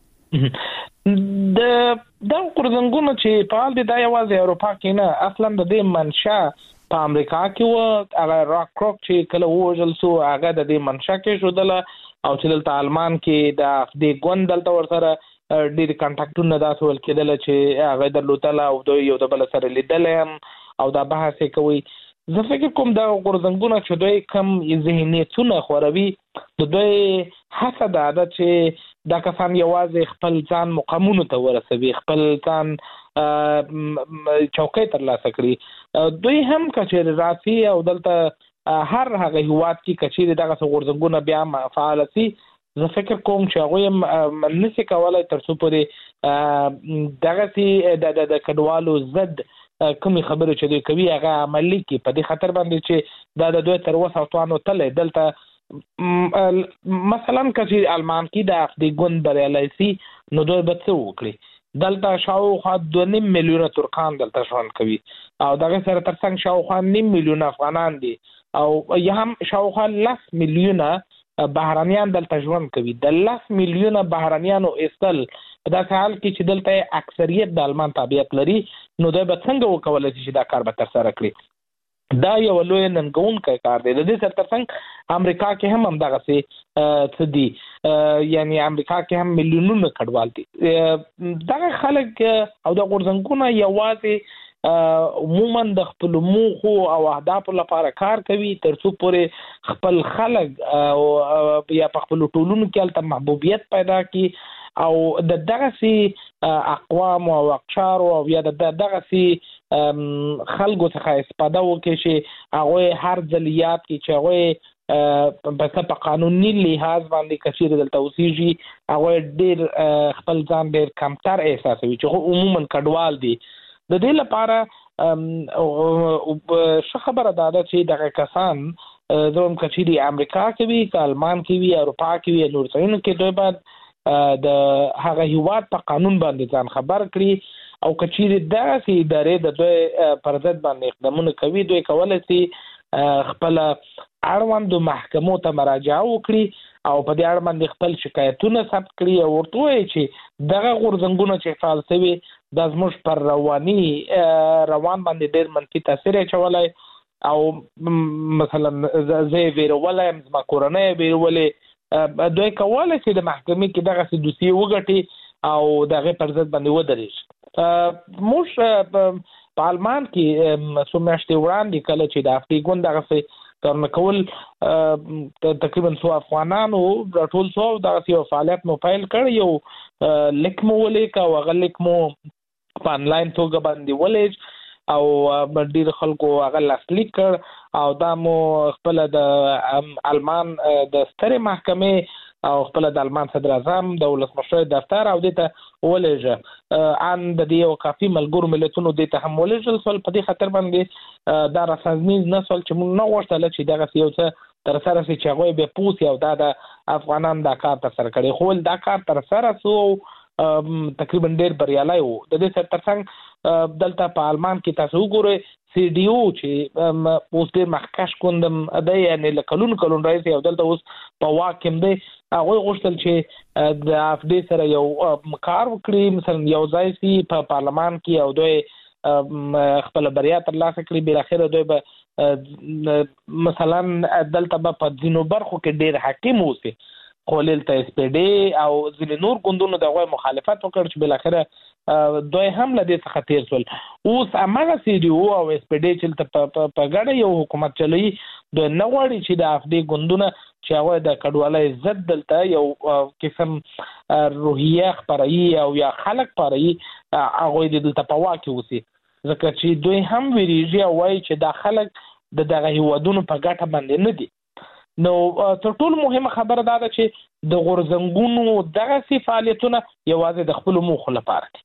د غورځنګونو چې په دې د یوازې اروپا کې نه اصلا د دې منشا په امریکا کې و هغه راک کروک چې کله وژل سو هغه د دې منشا کې شو او چې دلته آلمان کې د دې ګوند دلته ورسره ډېر کانټاکټونه داسې ول کېدل چې هغه درلودل او دوی یو د بل سره لیدل او دا بحث کوي زه فکر کوم دا غورځنګونه چې دوی کم ذهنیتونه خوروي د دوی هڅه ده چې دا کسان یوازې خپل ځان مقامونو ته ورسوي خپل ځان چوکۍ ترلاسه کړي دوی هم کچېرې راسي او دلته هر هغه هیواد کې کچېرې دغه غورځنګونه بیا فعال سي زه فکر کوم چې هغه نشي کولای تر څو پورې دغه سي د کډوالو ضد کومي خبره چې دوی کوي هغه عملی کې په دې خطر باندې چې دا د دوی تر وسه توانو تلې دلته مثلا کچې آلمان کې د افدی ګوند بریالي سي نو دوی به څه وکړي دلته شاوخوا 2.5 میلیونه ترکان دلته ژوند کوي او دغه سره ترڅنګ شاوخوا 9 میلیونه افغانان دي او یا هم شاوخوا 10 میلیونه بهرانيان دلته ژوند کوي د 10 میلیونه بهرانيانو استل دا حال کې چې دلته اکثریت د آلمان تابعیت لري نو دوی به څنګه وکولای شي دا کار به تر سره کړي دا یو لوی ننګونکی کار دی د دې سره ترڅنګ امریکا کې هم دغه څه دي یعنی امریکا کې هم میلیونونه کډوال دي دغه خلک او د غورځنګونو یوازې عموما د خپل موخو او اهداف لپاره کار کوي تر څو پورې خپل خلک او یا په خپل ټولونو کې الته محبوبیت پیدا کی او دغه سي اقوام او اقشار او یا دغه سي خلکو څخه استفاده وکړي چې هغه هر ځلیات کې چې هغه په قانوني لحاظ باندې کثیر دلته اوسېږي هغه ډېر خپل ځان ډېر کمتر احساسوي چې عموما کډوال دي د دې لپاره څه خبره ده چې دغه کسان زموږ کچېری امریکا کې وي آلمان کې وي اروپا کې وي نور ځایونو کې دوی باید د هغه هیواد په قانون باندې ځان خبر کړي او کچېری دغه ادارې د دوی پر ضد باندې اقدامونه کوي دوی کولای شي خپل اړوند محکمو ته مراجعه وکړي او په دې اړه باندې خپل شکایتونه ثبت کړي او ورته وایي چې دغه غورځنګونه چې فعال شوي د زموږ پر روان باندې ډېر منفي تاثیر اچولی او مثلا زه ویرولای زما کورنۍ ویرولې دوی کولی شي د محکمې کې دغسې دوسیې وګټي او د هغې پر ضد باندې ودرېږي موږ په آلمان کې څو میاشتې وړاندې کله چې د افدی ګوند دغسې کارونه کول تقریبا 100 افغانانو راټول شو دغسې یو فعالیت مو پیل کړ یو لیک مو ولیکه او هغه لیک مو په انلاین توګه باندې ولیږ او ډېر خلکو هغه لاسلیک کړ او دا مو خپل د آلمان د سترې محکمې او خپل د آلمان صدر اعظم د ولسمشر دفتر او دته ولېږه ان د دې او کافي ملګرو ملتونو دته هم ولېږل سول په دې خاطر باندې دا رسمي نسل چې موږ نه غوښتل چې دغه یو څه تر سره چې هغه به پوسی او دا د افغانان دا کار تر سره کړي خو دا کار تر سره سو تقریبا ډېر بریالي وو د دې سره ترڅنګ دلته په آلمان کې تاسو وګورئ سی ډي او چې اوس ډېر مخکښ کوندم د یعنی کلون رئیس او دلته اوس په واکم دی هغه غوښتل چې د افدی سره یو کار وکړي مثلا یو ځای سي په پارلمان کې او دوی خپل بریا ترلاسه کړي بل اخر دوی به مثلا دلته په ځینو برخو کې ډېر حاکم اوسي خو دلته اس پی ډي او ځینې نور ګوندونو دغه مخالفت وکړ چې بل اخر دوی هم لدې څخه تیر شول اوس هغه سی ډي او او اس پی ډي چې په ګډه یو حکومت چلوي دوی نه غواړي چې د افدی ګوندونه چې هغه د کډوالۍ ضد دلته یو قسم روحیه خپروي او یا خلک خپروي هغه د دلته په واکه وسی ځکه چې دوی هم ویریږي او وایي چې د خلک دغه هیوادونو په ګټه باندې نه دي نو تر ټولو مهمه خبره دا ده چې د غورځنګونو دغه سي فعالیتونه یوازې د خپل موخو لپاره دي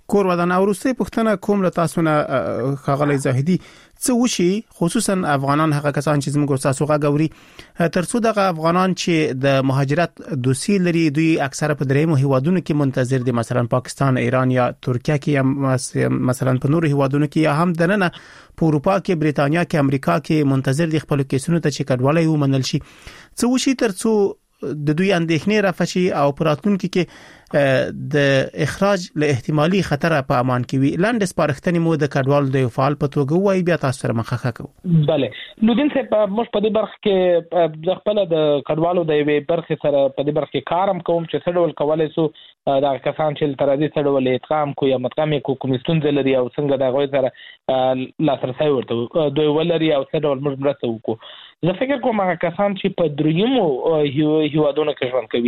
کور ودان اوروسي پښتنه کوم له تاسو نه خغلی زاهدي څه وشي خصوصا افغانان هغه کسان چې زموږ تاسو غاوري ترڅو دغه افغانان چې د مهاجرت دوسي لري دوی اکثره په درېمو هیوادونو کې منتظر دي مثلا پاکستان ایران یا ترکیه کې یا مثلا په نورو هیوادونو کې یا هم دننه په اروپا کې بریتانیا کې امریکا کې منتظر دي خپل کیسونو ته چې کډوالي ومنل شي څه وشي ترڅو د دوی اندېښنې رافشي او پراتونکو کې د اخراج له احتمالي خطر په امان کې وي لاندې سپارښتنې مو د کډوال د فعال په توګه وایي بیا تاسو سره مخه کوو bale نو دین څه موږ په دې برخه کې د خپل د کډوالو د یوې برخه سره په دې برخه کې کارم کوم چې څه ډول کولای شو دا کسان چې تر دې څه ډول اتقام کو یا متقام کوم ستونزې لري او څنګه دا غوي سره لاسرسي ورته دوی ولري او څه ډول موږ مرسته وکړو زه فکر کوم هغه کسان چې په دریمو هیوادونو کې ژوند کوي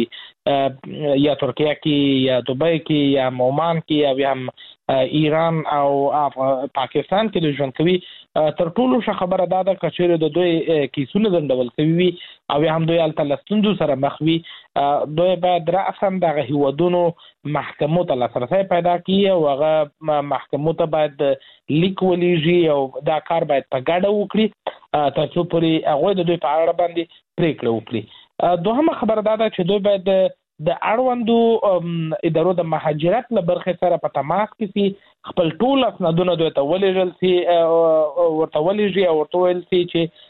یا ترکیه کې یا دوبۍ کې یا عمان کې یا هم ایران او پاکستان کې ژوند کوي تر ټولو ښه خبره ده چې کچېره د دوی کیسونه زندول کوي او هم دوی الته لستوندو سره مخ وي دوی باید راسم دغه هیوادونو محکمو ته لاسرسي پیدا کړي او هغه محکمو ته باید لیک ولېږي او دا کار باید په ګډه وکړي ترڅو پورې هغه د دوی په اړه باندې پریکړه وکړي دوهمه خبره ده چې دوی باید د اړوندو ادارو د مهاجرت له برخې سره په تماس کې سي خپل ټول اسنادونه دوی ته ولېږل سي ورته ولېږي او ورته ویل سي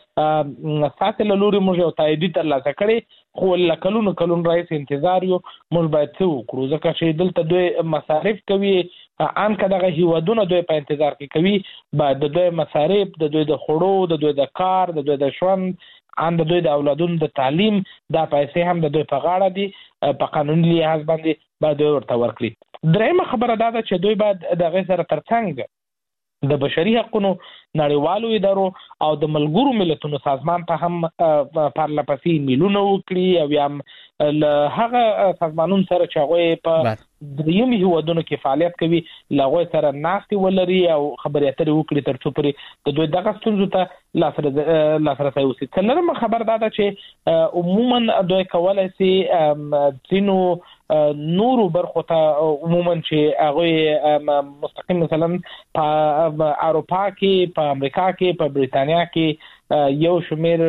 چې ساتل لوري موږ یو تایید ترلاسه کړي خو لکلون رئیس انتظار یو موږ باید څه وکړو ځکه چې دلته دوی مصارف کوي ان کداغه هیوادونه دوی په انتظار کې کوي بعد د دوی مصارف د دوی د خړو د دوی د کار د دوی د ژوند ان د دوی د اولادونو د تعلیم دا پیسې هم د دوی په غاړه دي په قانوني لحاظ باندې باید ورته ورکړي درېمه خبره دا ده چې دوی باید د غیر سره ترڅنګ د بشري حقوقو نړیوالو ادارو او د ملګرو ملتونو سازمان ته هم پرلپسې میلونه وکړي او هم له هغه سازمانونو سره چې هغه په دریم هیوادونو کې فعالیت کوي لاغوي سره ناستي ولري او خبرې اترې وکړي ترڅو پرې د دوی دغه ستونزو ته لاسرسي وشي څلورمه خبر دا ده چې عموما دوی کولای شي ځینو نورو برخو ته عموما چې هغه مستقیم مثلا په اروپا کې په امریکا کې په بریتانیا کې یو شمیر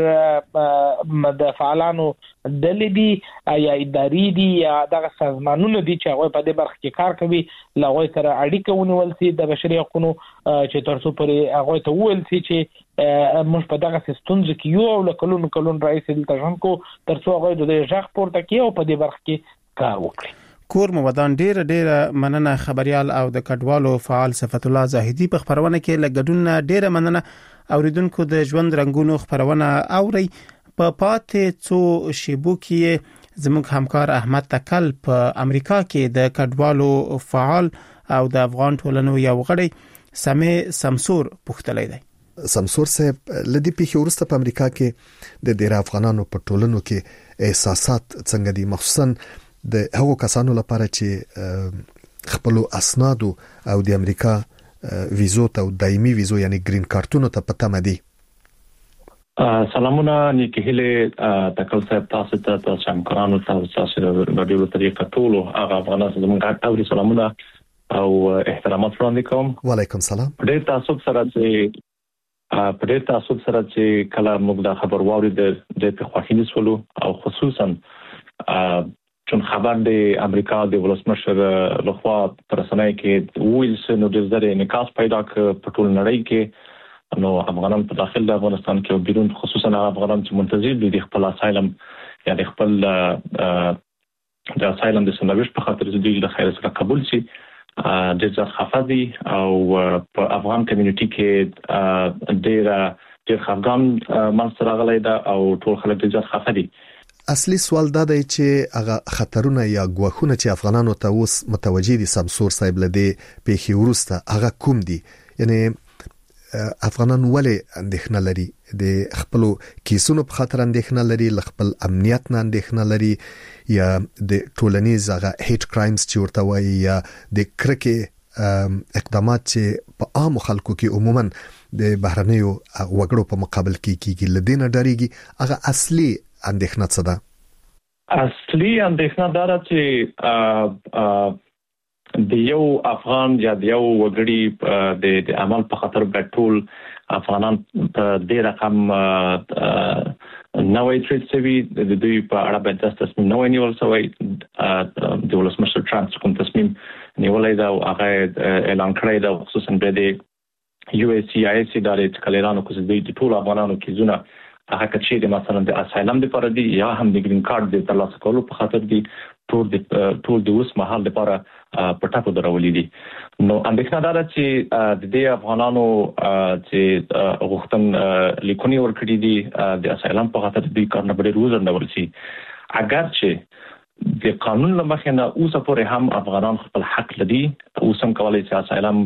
د فعالانو ډلې دي یا ادارې دي یا دغه سازمانونه دي چې هغه په دې برخه کې کار کوي لاغوي سره اړیکه ونیول سي د بشري حقوقو چې ترڅو پرې هغه ته وویل سي چې موږ په دغه ستونزې کې یو او کلون رئیس دلته ژوند کو ترڅو هغه د ژغ پورته کوي او په دې برخه کې کار وکړي کور مودان ډیره مننه خبريال او د کډوالو فعال صفت الله زاهدي په خبرونه کې لګډون ډیره مننه اوریدونکو د ژوند رنگونو خبرونه اوري په پاتې څو شیبو کې زموږ همکار احمد تکل په امریکا کې د کډوالو فعال او د افغان ټولنو یو غړي سمې سمسور پوښتلی دی سمسور صاحب لدی په ورسته په امریکا کې د ډیر افغانانو په ټولنو کې احساسات څنګه دي مخصوصا د هغو کسانو لپاره چې خپل اسنادو او د امریکا ویزو ته دایمي ویزو یعنی گرین کارتونو ته پته مدي سلامونه نیکی هله تکل صاحب تاسو ته همکارانو تاسو رادیو طریقه ټول هغه افغانان زموږ اوري سلامونه او احترامات وړاندې کوم وعلیکم سلام ډېر تاسو سره چې کله موږ دا خبر واوري د خوښینې سولو او خصوصا چون خبر د امریکا د ولسمشر لخوا پرسنۍ کې ویلسن د زړه انعکاس پیدا ک په ټول نړۍ کې نو افغانان په داخل د افغانستان کې او بیرون خصوصا افغانان چې منتظر دي د خپل اسایلم یا د خپل د اسایلم د سنويش په خاطر د دوی د خیر سره قبول شي د ځخ خفدي او په افغان کمیونټي کې ډېر خفګان منځ راغلی دا او ټول خلک د ځخ خفدي اصلي سوال دا دی چې هغه خطرونه یا ګواښونه چې افغانانو ته اوس متوجي دي سمسور صاحب لدی په ورسته هغه کوم دي یعنی افغانان ولې اندېښنه لري د خپل کیسونو په خاطر اندېښنه لري خپل امنیت نه اندېښنه لري یا د ټولنیز هغه هیټ کرایمز چې ورته وایي یا د کرکه اقدامات چې په عام خلکو کې عموما د بهرنیو وګړو په مقابل کې کیږي لدینه ډاریږي هغه اصلي اندېښنه څه ده؟ اصلي اندېښنه دا ده چې د یو افغان یا د یو وګړي د عمل په خاطر ټول افغانان په دې رقم نوې ټریټ سوي د دوی په اړه باید د تصمیم نوې نیول شوی د ولسمشر ټرمپ کوم تصمیم نیولای دا او هغه اعلان کړی دا خصوصا د USCIS د کلیرانو کوزي د ټول افغانانو کې زونه هغه کچې د مثلا د اسایلم لپاره دی یا هم د گرین کارت د ترلاسه کولو په خاطر دی ټول د اوس مهال لپاره پټاپو درولې دي نو اندېښنه ده چې د دې افغانانو چې غوښتن لیکونی ورکړي دي د اسایلم په خاطر دی کار نه ډېر وزندول شي اگر چې د قانون لمخې نه اوسه پورې هم افغانان خپل حق لري اوس هم کولای شي اسایلم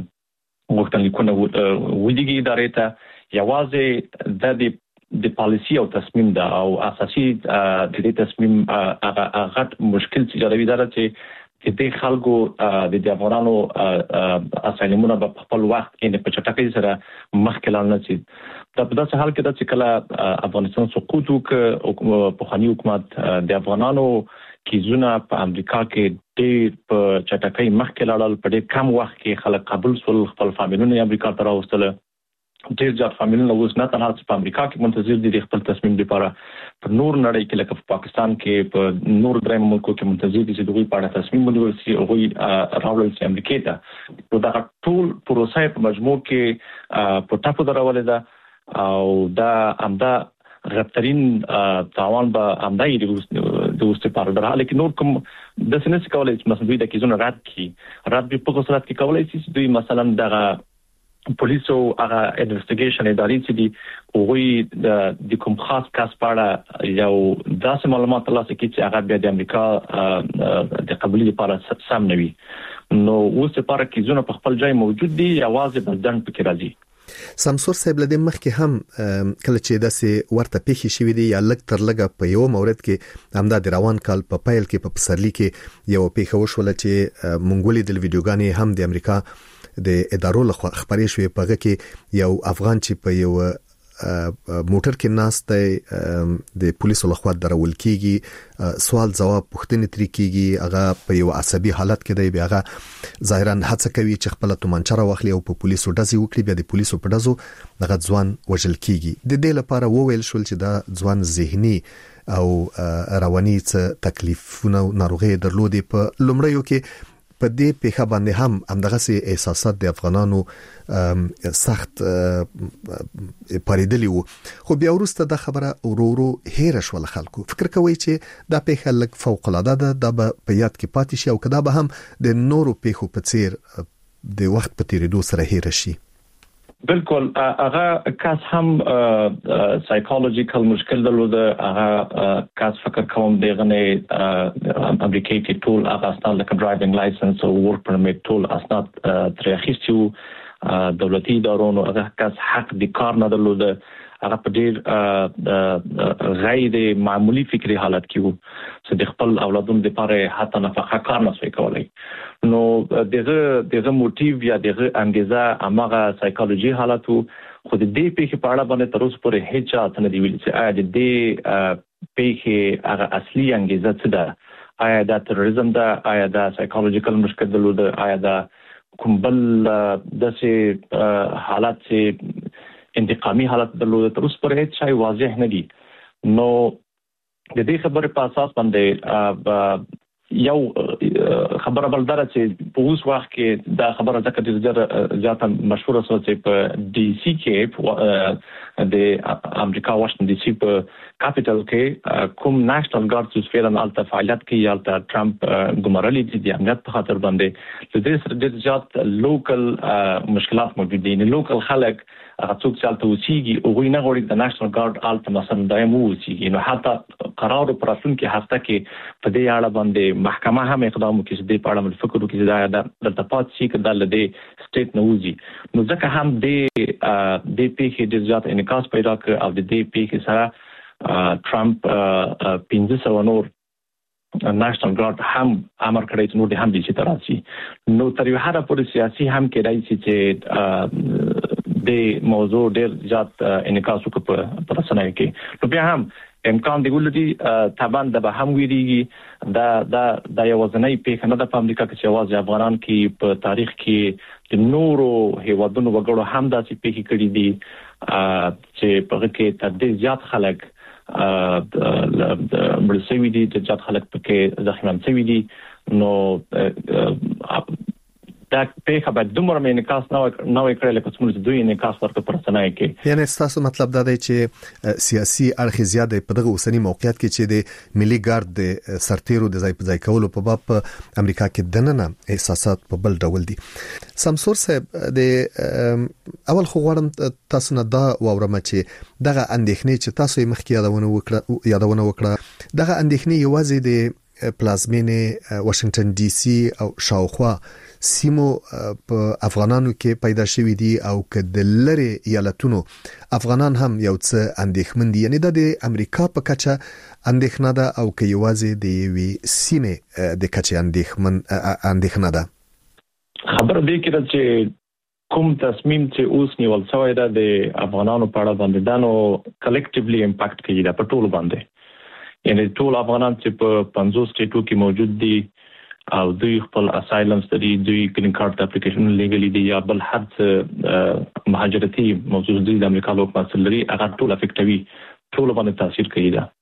غوښتن لیکونه ودیږي ادارې ته یوازې د پالیسی او تصمیم دا او اساسي د دې تصمیم هغه مشکل چې جوړوي دا چې د خلکو د افغانانو اسایلمونه په خپل وخت کې په چټکۍ سره مخکې لاړ نه شي دا په داسې حال کې دا چې کله افغانستان سقوط وکړ په خاني حکومت د افغانانو کیزونه په امریکا کې ډېر په چټکۍ مخکې لاړل په ډېر کم وخت کې خلک قبول شول خپل فامیلونه امریکا ته راوستل ډېر ځات فامیلونه اوس نه تنها په امریکا کې منتظر دي خپل تصمیم لپاره په نور نړۍ کې لکه په پاکستان کې په نور دریم ملکو کې منتظر دي چې دوی په اړه تصمیم ونیول شي او راوړل شي امریکا ته نو دا ټول پروسه په مجموع کې په ټاپو درولې ده او دا همدا غترین تاوان به همدای د اوسه په اړه راځي کې نور کوم د سنس کولای چې مثلا دوی د کیزونو رات به په صورت کې کولای شي دوی مثلا دغه پولیسو هغه انویسټیګیشن ادارې چې دی هغه د کوم خاص کس په اړه یو داسې معلومات ترلاسه کړي چې هغه بیا د امریکا د قبول لپاره سم نه وي نو اوس لپاره کیزونه په خپل ځای موجود دي یوازې بلدن پکې راځي سمسور صاحب لدې مخکې هم کله چې داسې ورته پیښې شوې دي یا لږ تر لږه په یو مورد کې همدا د روان کال په پایل کې په پسرلی کې یو پیښه وشوله چې مونږ د ویډیوګانې هم د امریکا د ادارو لخوا خبرې شوې پغه کې یو افغان چې په یو موټر کې ناست د پولیسو لخوا درول کیږي سوال جواب پوښتنې ترې کیږي هغه په یو عصبي حالت کې دی بیا هغه ظاهرا هڅه کوي چې خپل تومانچره واخلي او په پولیسو ډزې وکړي بیا د پولیسو په ډزو دغه ځوان وژل کیږي د دې لپاره وویل شول چې دا ځوان ذهني او رواني تکلیفونه ناروغي درلودي په لومړیو کې په دې پیښه باندې هم همدغه سي احساسات د افغانانو سخت پریدلی وو خو بیا وروسته د خبره ورورو هیر شول خلکو فکر کوي چې دا پیښه لک فوق العاده ده د په یاد کې پاتې شي او کدا به هم د نورو پیښو په څیر د وخت په تیریدو سره هیر شي بالکل هغه کاس هم سایکولوژیکل مشکل درلوده هغه کاس فکر کوم دغه امریکای کې ټول هغه اسناد لکه ډرایوینګ لایسنس او ورک پرمیټ ټول اسناد ترې اخیستو دولتي ادارو هغه کاس حق د کار نه درلوده هغه په ډیر غیر معمولی فکری حالت کې وو چې د خپل اولادونو لپاره حتی نفقه کار نه شوی کولای نو دغه موټیو یا دغه انګیزه هغه سایکولوژي حالت وو خو د دې پیښې په اړه باندې تر اوسه پورې هیڅ چا نه دی ویل چې آیا د دې پیښې هغه اصلي انګیزه څه ده آیا دا تروریزم ده آیا دا سایکولوژیکل مشکل درلوده آیا دا کوم بل داسې حالت چې انتقامي حالت درلوده تر اوسه پورې هیڅ شی واضح نه دي نو د دې خبرې په اساس باندې یو خبره بل دره چې په اوس وخت کې دا خبره ځکه زیاته مشهوره شوه چې په ډي سي کې د امریکا واشنگټن ډي سي په کاپټل کې کوم نېشنل ګارد چې فعلا الته فعالیت کوي الته ټرمپ ګمارلي دي د امنیت په خاطر باندې د دې سره د زیات لوکل مشکلات موجود دي نه لوکل خلک هغه څوک چې الته اوسېږي او غوښنه غوړي د نېشنل ګارد الته مثلا دایم اوسېږي نو حتی قرار پر راتلونکي هفته کې په دې اړه باندې محکمه هم اقدام وکړي چې د پاره مل فکر وکړي دا د تپات شي کله د سټیټ نوځي نو ځکه هم د پیښې د ځات انعکاس پیدا کړ او د دې پیښې سره ټرمپ 1500 نور نېشنل ګارد هم امر کړی چې نور د هم دي چې تراسي نو تر یو حد پورې سیاسي هم کېدای چې د موضوع ډېر زیات انعکاس وکړي په رسنیو کې نو بیا هم امکان دی ولدي طبعا د به هم ویریږي دا یو ځنۍ پیښه نه د امریکا کې چې واځي افغانان کې په تاریخ کې د نورو هیوادونو وګړو هم داسې پیښې کړې دي چې په کې تر دې زیات خلک مرسوي دي چې زیات خلک پکې زخمیان شوي دي نو دا پیښه به دومره انعکاس نه وکړي لکه څنګه چې دوی انعکاس ورته پرسنای کې یعنی تاسو مطلب دا دی چې سیاسي اړخ زیاده په دغه اوسنی موقعیت کې چې د ملي ګارد د سرتیرو د ځای په ځای کولو په باب امریکا کې دننه احساسات په بل ډول دي. سمسور صاحب د اول خو غواړم تاسو نه دا واورم چې دغه اندېښنې چې تاسو یې مخکې یادونه وکړه دغه اندېښنې یوازې د پلازمینه واشنگټن ډي سي او شاوخوا سیمو په افغانانو کې پیدا شوې دي او کله لري ایالتونو افغانان هم یو څه اندېښمن دي یعنی د امریکا په کچه اندېښنه ده او کې یوازې د وی سیمه د کچه اندېښنه ده. خبر دی چې کوم تصمیم چې اوس نیول شوی دی د افغانانو په اړه باندې دانو کلیکټیولی امپاکټ کوي دا په ټول باندې یعنی ټول افغانان چې په 50 سټیټو کې موجود دي او دوی خپل اسایلم ستدي دوی گرین کارت اپلیکیشن لیګلی دی یا بل هر څه مهاجرتي موجود دي د امریکا لوک مسلري هغه ټول افیکټوي ټول باندې تاثیر کوي دا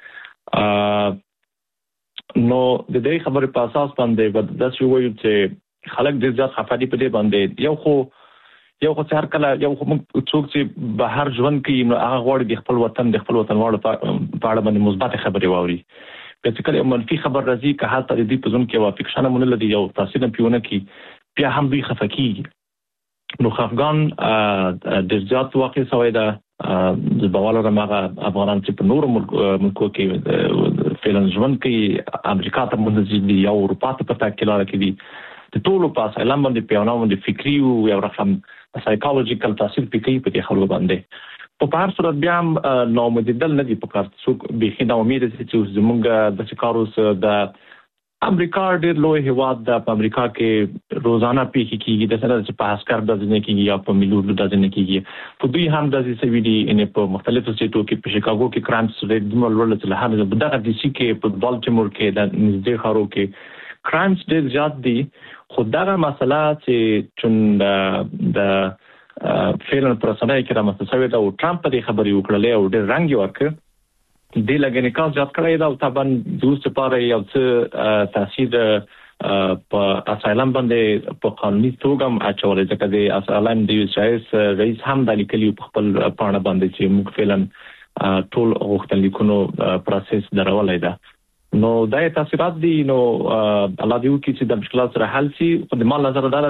نو د دې خبرې په اساس باندې د څه وایو چې خلک د ځات خفادي په دې باندې یو خو هر کله یو څوک چې بهر ژوند کوي نو هغه غواړي د خپل وطن واړو په اړه باندې مثبت خبرې واوري چې کله منفي خبر راځي که حتی د دې په ځون کې وافقشنه مونږ لدی یو تاثیر پیونه کې بیا هم دوی خفقي نو افغان د ځات واقع سوی دا د بواله رمغه افغانان چې په نور ملکو کې فعلا ژوند کوي امریکا ته مونږ دي یا اروپا ته پتا کې لاره کې دي د ټولو په اساس باندې پیونه باندې فکری او یو رقم سایکولوژیکل تاثیر پکې په دې خلکو باندې په هر صورت بیا هم ناامیدل نه دي په کار څوک به نه امید چې زمونږ د چکاروس د امریکا ډېر لوی هیواد د امریکا کې روزانه پیښې کیږي د سره چې په اسکر د ځنې کیږي یا په مليون د ځنې کیږي په دوی هم د سوي دي ان په مختلفو سټیټو کې په شیکاګو کې کرایمز ریټ د ملول څخه هم د دغه ډي سي کې په بالټیمور کې د نږدې خارو کې کرایمز ډېر زیات دي خو دغه مسله چې چون د فعلا پرسنای کې رامنځته شوی دا او ټرمپ په دې خبرې وکړلې او ډېر رنګ ورکړ د لګنې کال ځات کړی دا او طبعا دوست لپاره یو څه تاثیر په اسایلم باندې په قانوني توګه اچولې ځکه د اسایلم د یوسایس رئیس هم د لیکلي په خپل پاڼه باندې چې موږ فعلا ټول غوښتنلیکونو پروسس درولای دا نو دا تاثیرات دي نو الله دې وکړي چې د مشکلات سره حل شي په دې مال نظر دا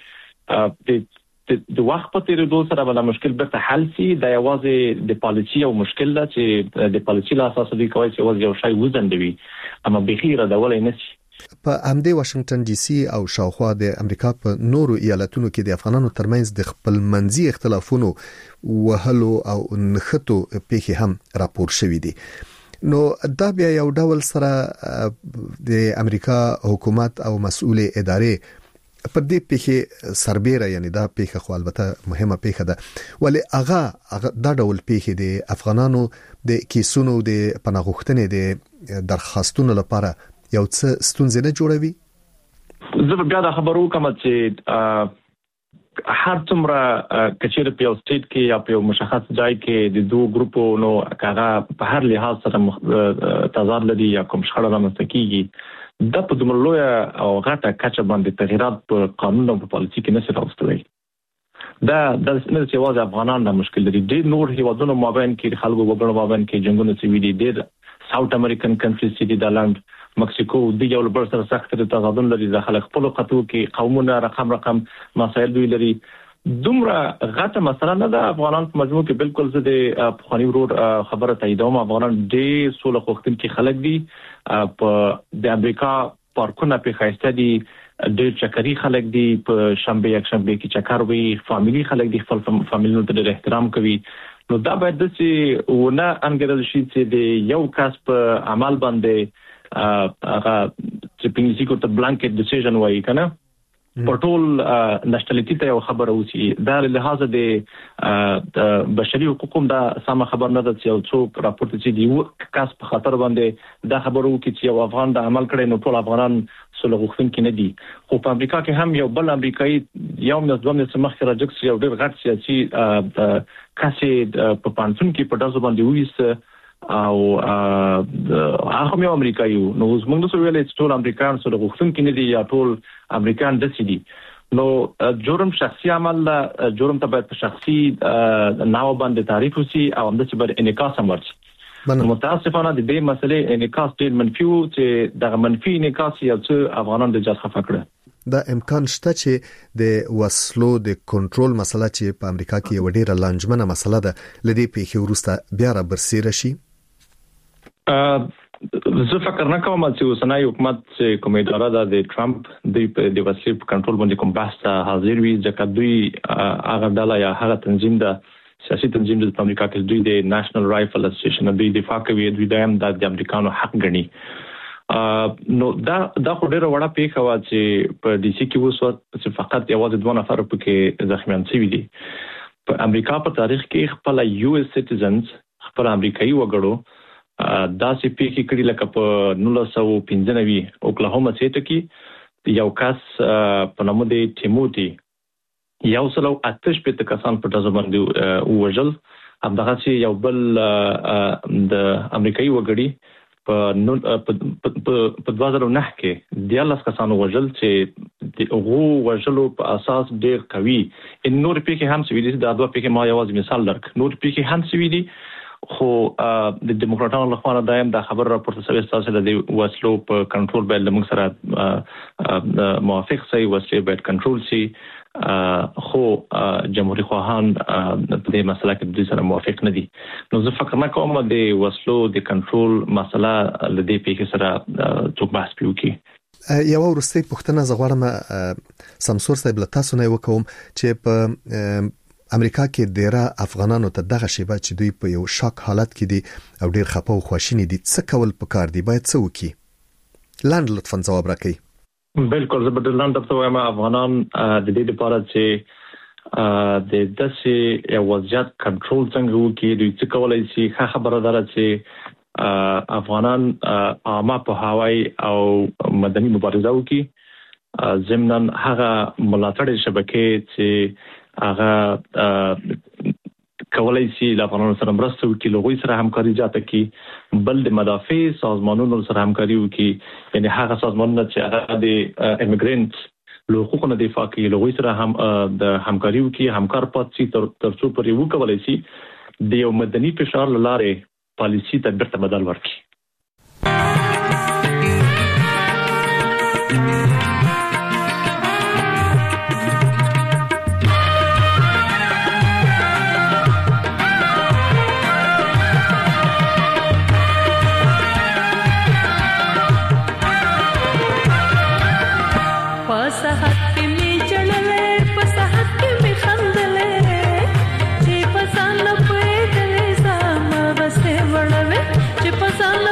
چې د وخت په تیریدو سره بل مشکل به حل شي دا یوازې د پالیسي او مشکل ده چې د پالیسي له اساس دی کوي چې یو شی وزندوي اما بخیره دا ولې نه شي په امدی واشنگټن ډي سي او شاوخوا د امریکا په نورو ایالتونو کې د افغانانو ترمنځ د خپل منځي اختلافونو وهلو او نخټو پیښې هم راپور شوې دي نو دا بیا یو ډول سره د امریکا حکومت او مسؤل ادارې پر دې پیښه سربېره یعنی دا پیښه خو البته مهمه پیښه ده ولی هغه دا ډول پیښه د افغانانو د کیسونو د پناهغښتنې د درخواستونو لپاره یو څه ستونزې نه جوړوي زه بیا دا خبرو کوم چې هر څومره کچېر په یو سټیټ کې یا په یو مشخص ځای کې د دوه ګروپو نو هغه په هر لحاظ سره تضاد لري یا کوم شخړه رامنځته کیږي د په دملویا او غټه کچه باندې تغیرات په قانون او په پالیسي کې نشي راوستوي دا د نړۍ واځ افغانان د مشکل لري د نور هیوادونو مابین کې خلکو وګړو مابین کې جنگونه سوي دي د ساوث امریکن کنټریز چې د لاند مکسیکو د یو بل سره سخت تضادون لري د خلک خپل قطو کې قومونه رقم مسایل دوی لري دومره غټه مسله نه ده افغانان په مجموع کې بالکل زه د پخوانی ورور خبره تاییدوم افغانان ډېر سوله غوښتونکي خلک دي په د امریکا پارکونه په خاصه دي ډېر چکري خلک دي په شنبه یک شنبه کې چکر وي فاميلي خلک دي خپل فاميلونو ته ډېر احترام کوي نو دا باید د چې ونه انګرل شي چې د یو کس په عمل باندې هغه چې په انګلیسي کې ته بلانکټ ډیسیژن وایي کنه پټول نشټلیټی ته یو خبره وسی دا له لحاظ د بشري حقوقو دا سم خبر نه ده چې څوک راپورټ چې دی کاس په خطر باندې دا خبرو کې چې یو افغان د عمل کړي نو ټول افغانان سره غوښتن کې نه دي خو په امریکا کې هم یو بل امریکایي یو نه دوه نه سمخ راجکس یو ډېر غټ سیاسي کاسې په پانسون کې په داسې باندې وېست او هغه یو امریکایي نو زموږ نو ویلې چې ټول امریکایان سره غوښتن کې نه دي یا ټول امریکایان د سړي نو جرم شخصي عمل جرم ته باید شخصي ناو باندې تعریف وسی او هم د چې انعکاس هم ورشي متاسفانه د دې مسلې انعکاس ډېر منفي و چې د منفي انعکاس یو څه افغانان د جات خفه کړه دا امکان شته چې د وسلو د کنټرول مسله چې په امریکا کې یو ډېر لانجمنه مسله ده لدی په وروسته بیا را برسېره شي زه فکر نه کوم چې اوسنۍ حکومت چې کوم اداره ده د ټرمپ د وسلې په کنټرول باندې کوم بحث ته حاضر وي ځکه دوی هغه ډله یا هغه تنظیم ده سیاسي تنظیم د امریکا کې دوی د نېشنل رایفل اسوسییشن دوی دفاع کوي دوی د امریکانو حق ګڼي نو دا خو ډېر وړه پیښه و چې په ډي سي کې وسو چې فقط یوازې 2 نفر پکې زخمیان شوي دي په امریکا په تاریخ کې خپل یو اس سټیزنز خپل امریکایي وګړو دا سي پیښې کړي لکه په 1995 اوکلاهوما سټیټ کې یو کس په نوم دی ټیموتی یو سلو اتش په کسان په تاسو باندې وژل همدغه چې یو بل د امریکایي وګړي په 2009 کې 10 کسان وژل چې هغه وژلو په اساس ډېر قوي ان نور پیښې هم سوي دي دا دوه پیښې ما یوازې مثال درک نور پیښې هم سوي دي خو د دیموکراتانو لخوا دایم دا خبر راپورته شوی تاسو د وسلو په کنټرول باید موږ سره موافق سي وسلې باید کنټرول سي خو جمهوریت خواهان په دې مسله کې د سره موافق نه دي نو زه فکر نه کوم د وسلو د کنټرول مسله د دې پیښې سره څوک بحث کوي یو ورستۍ پښتنه زغړم سمسور صاحب له تاسو نه وکوم چې په امریکا کې ډیره افغانانو ته دغه شیبه چې دوی په یو شاک حالت کې دي او ډیر خپه او خواشینی دي څه کول پکار دي باید څه وکړي لاند لطفا جواب راکړئ بالکل زه به لاند تاسو وایم افغانان د دې لپاره چې د داسې یو وضعیت کنټرول څنګه وکړي دوی څه کولای شي خبره ده چې افغانان عامه په هوای او مدني مبارزه وکړي ضمن هغه ملاتړ شبکې چې هغه کولای شي له افغانانو سره مرسته وکړي لوی سره همکاري جاته کې بل د مدافع سازمانونو سره همکاري وکړي یعنی هغه سازمانونه چې هغه د ایمیګرانټ له حقوقو دفاع کوي لوی سره هم د همکاري وکړي همکار پاتې تر څو پرې وکولای شي د یو مدني فشار لاره پالیسي ته بیرته بدل ورکړي Pasando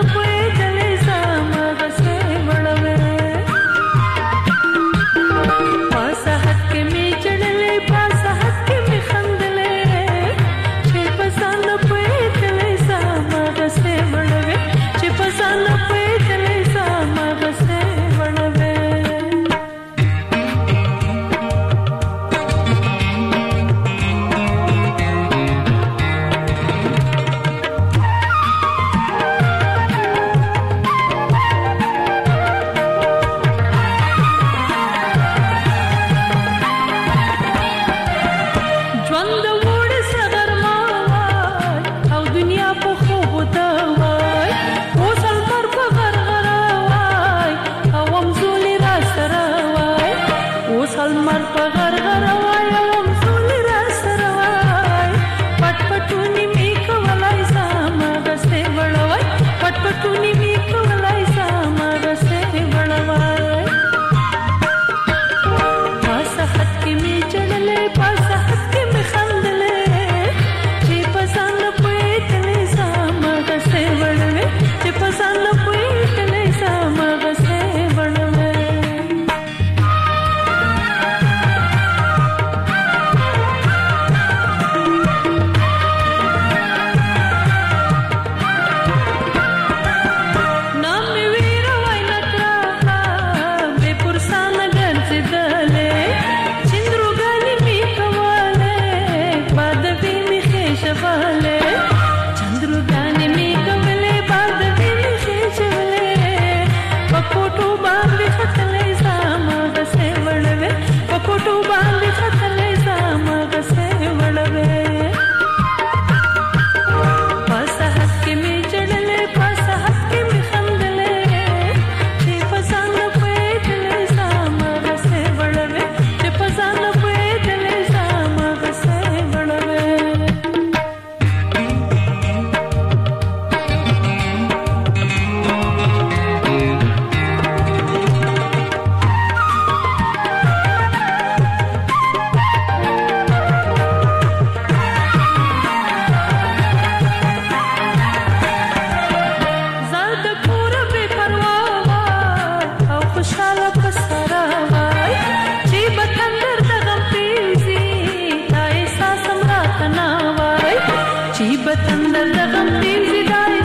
زغم تین زدای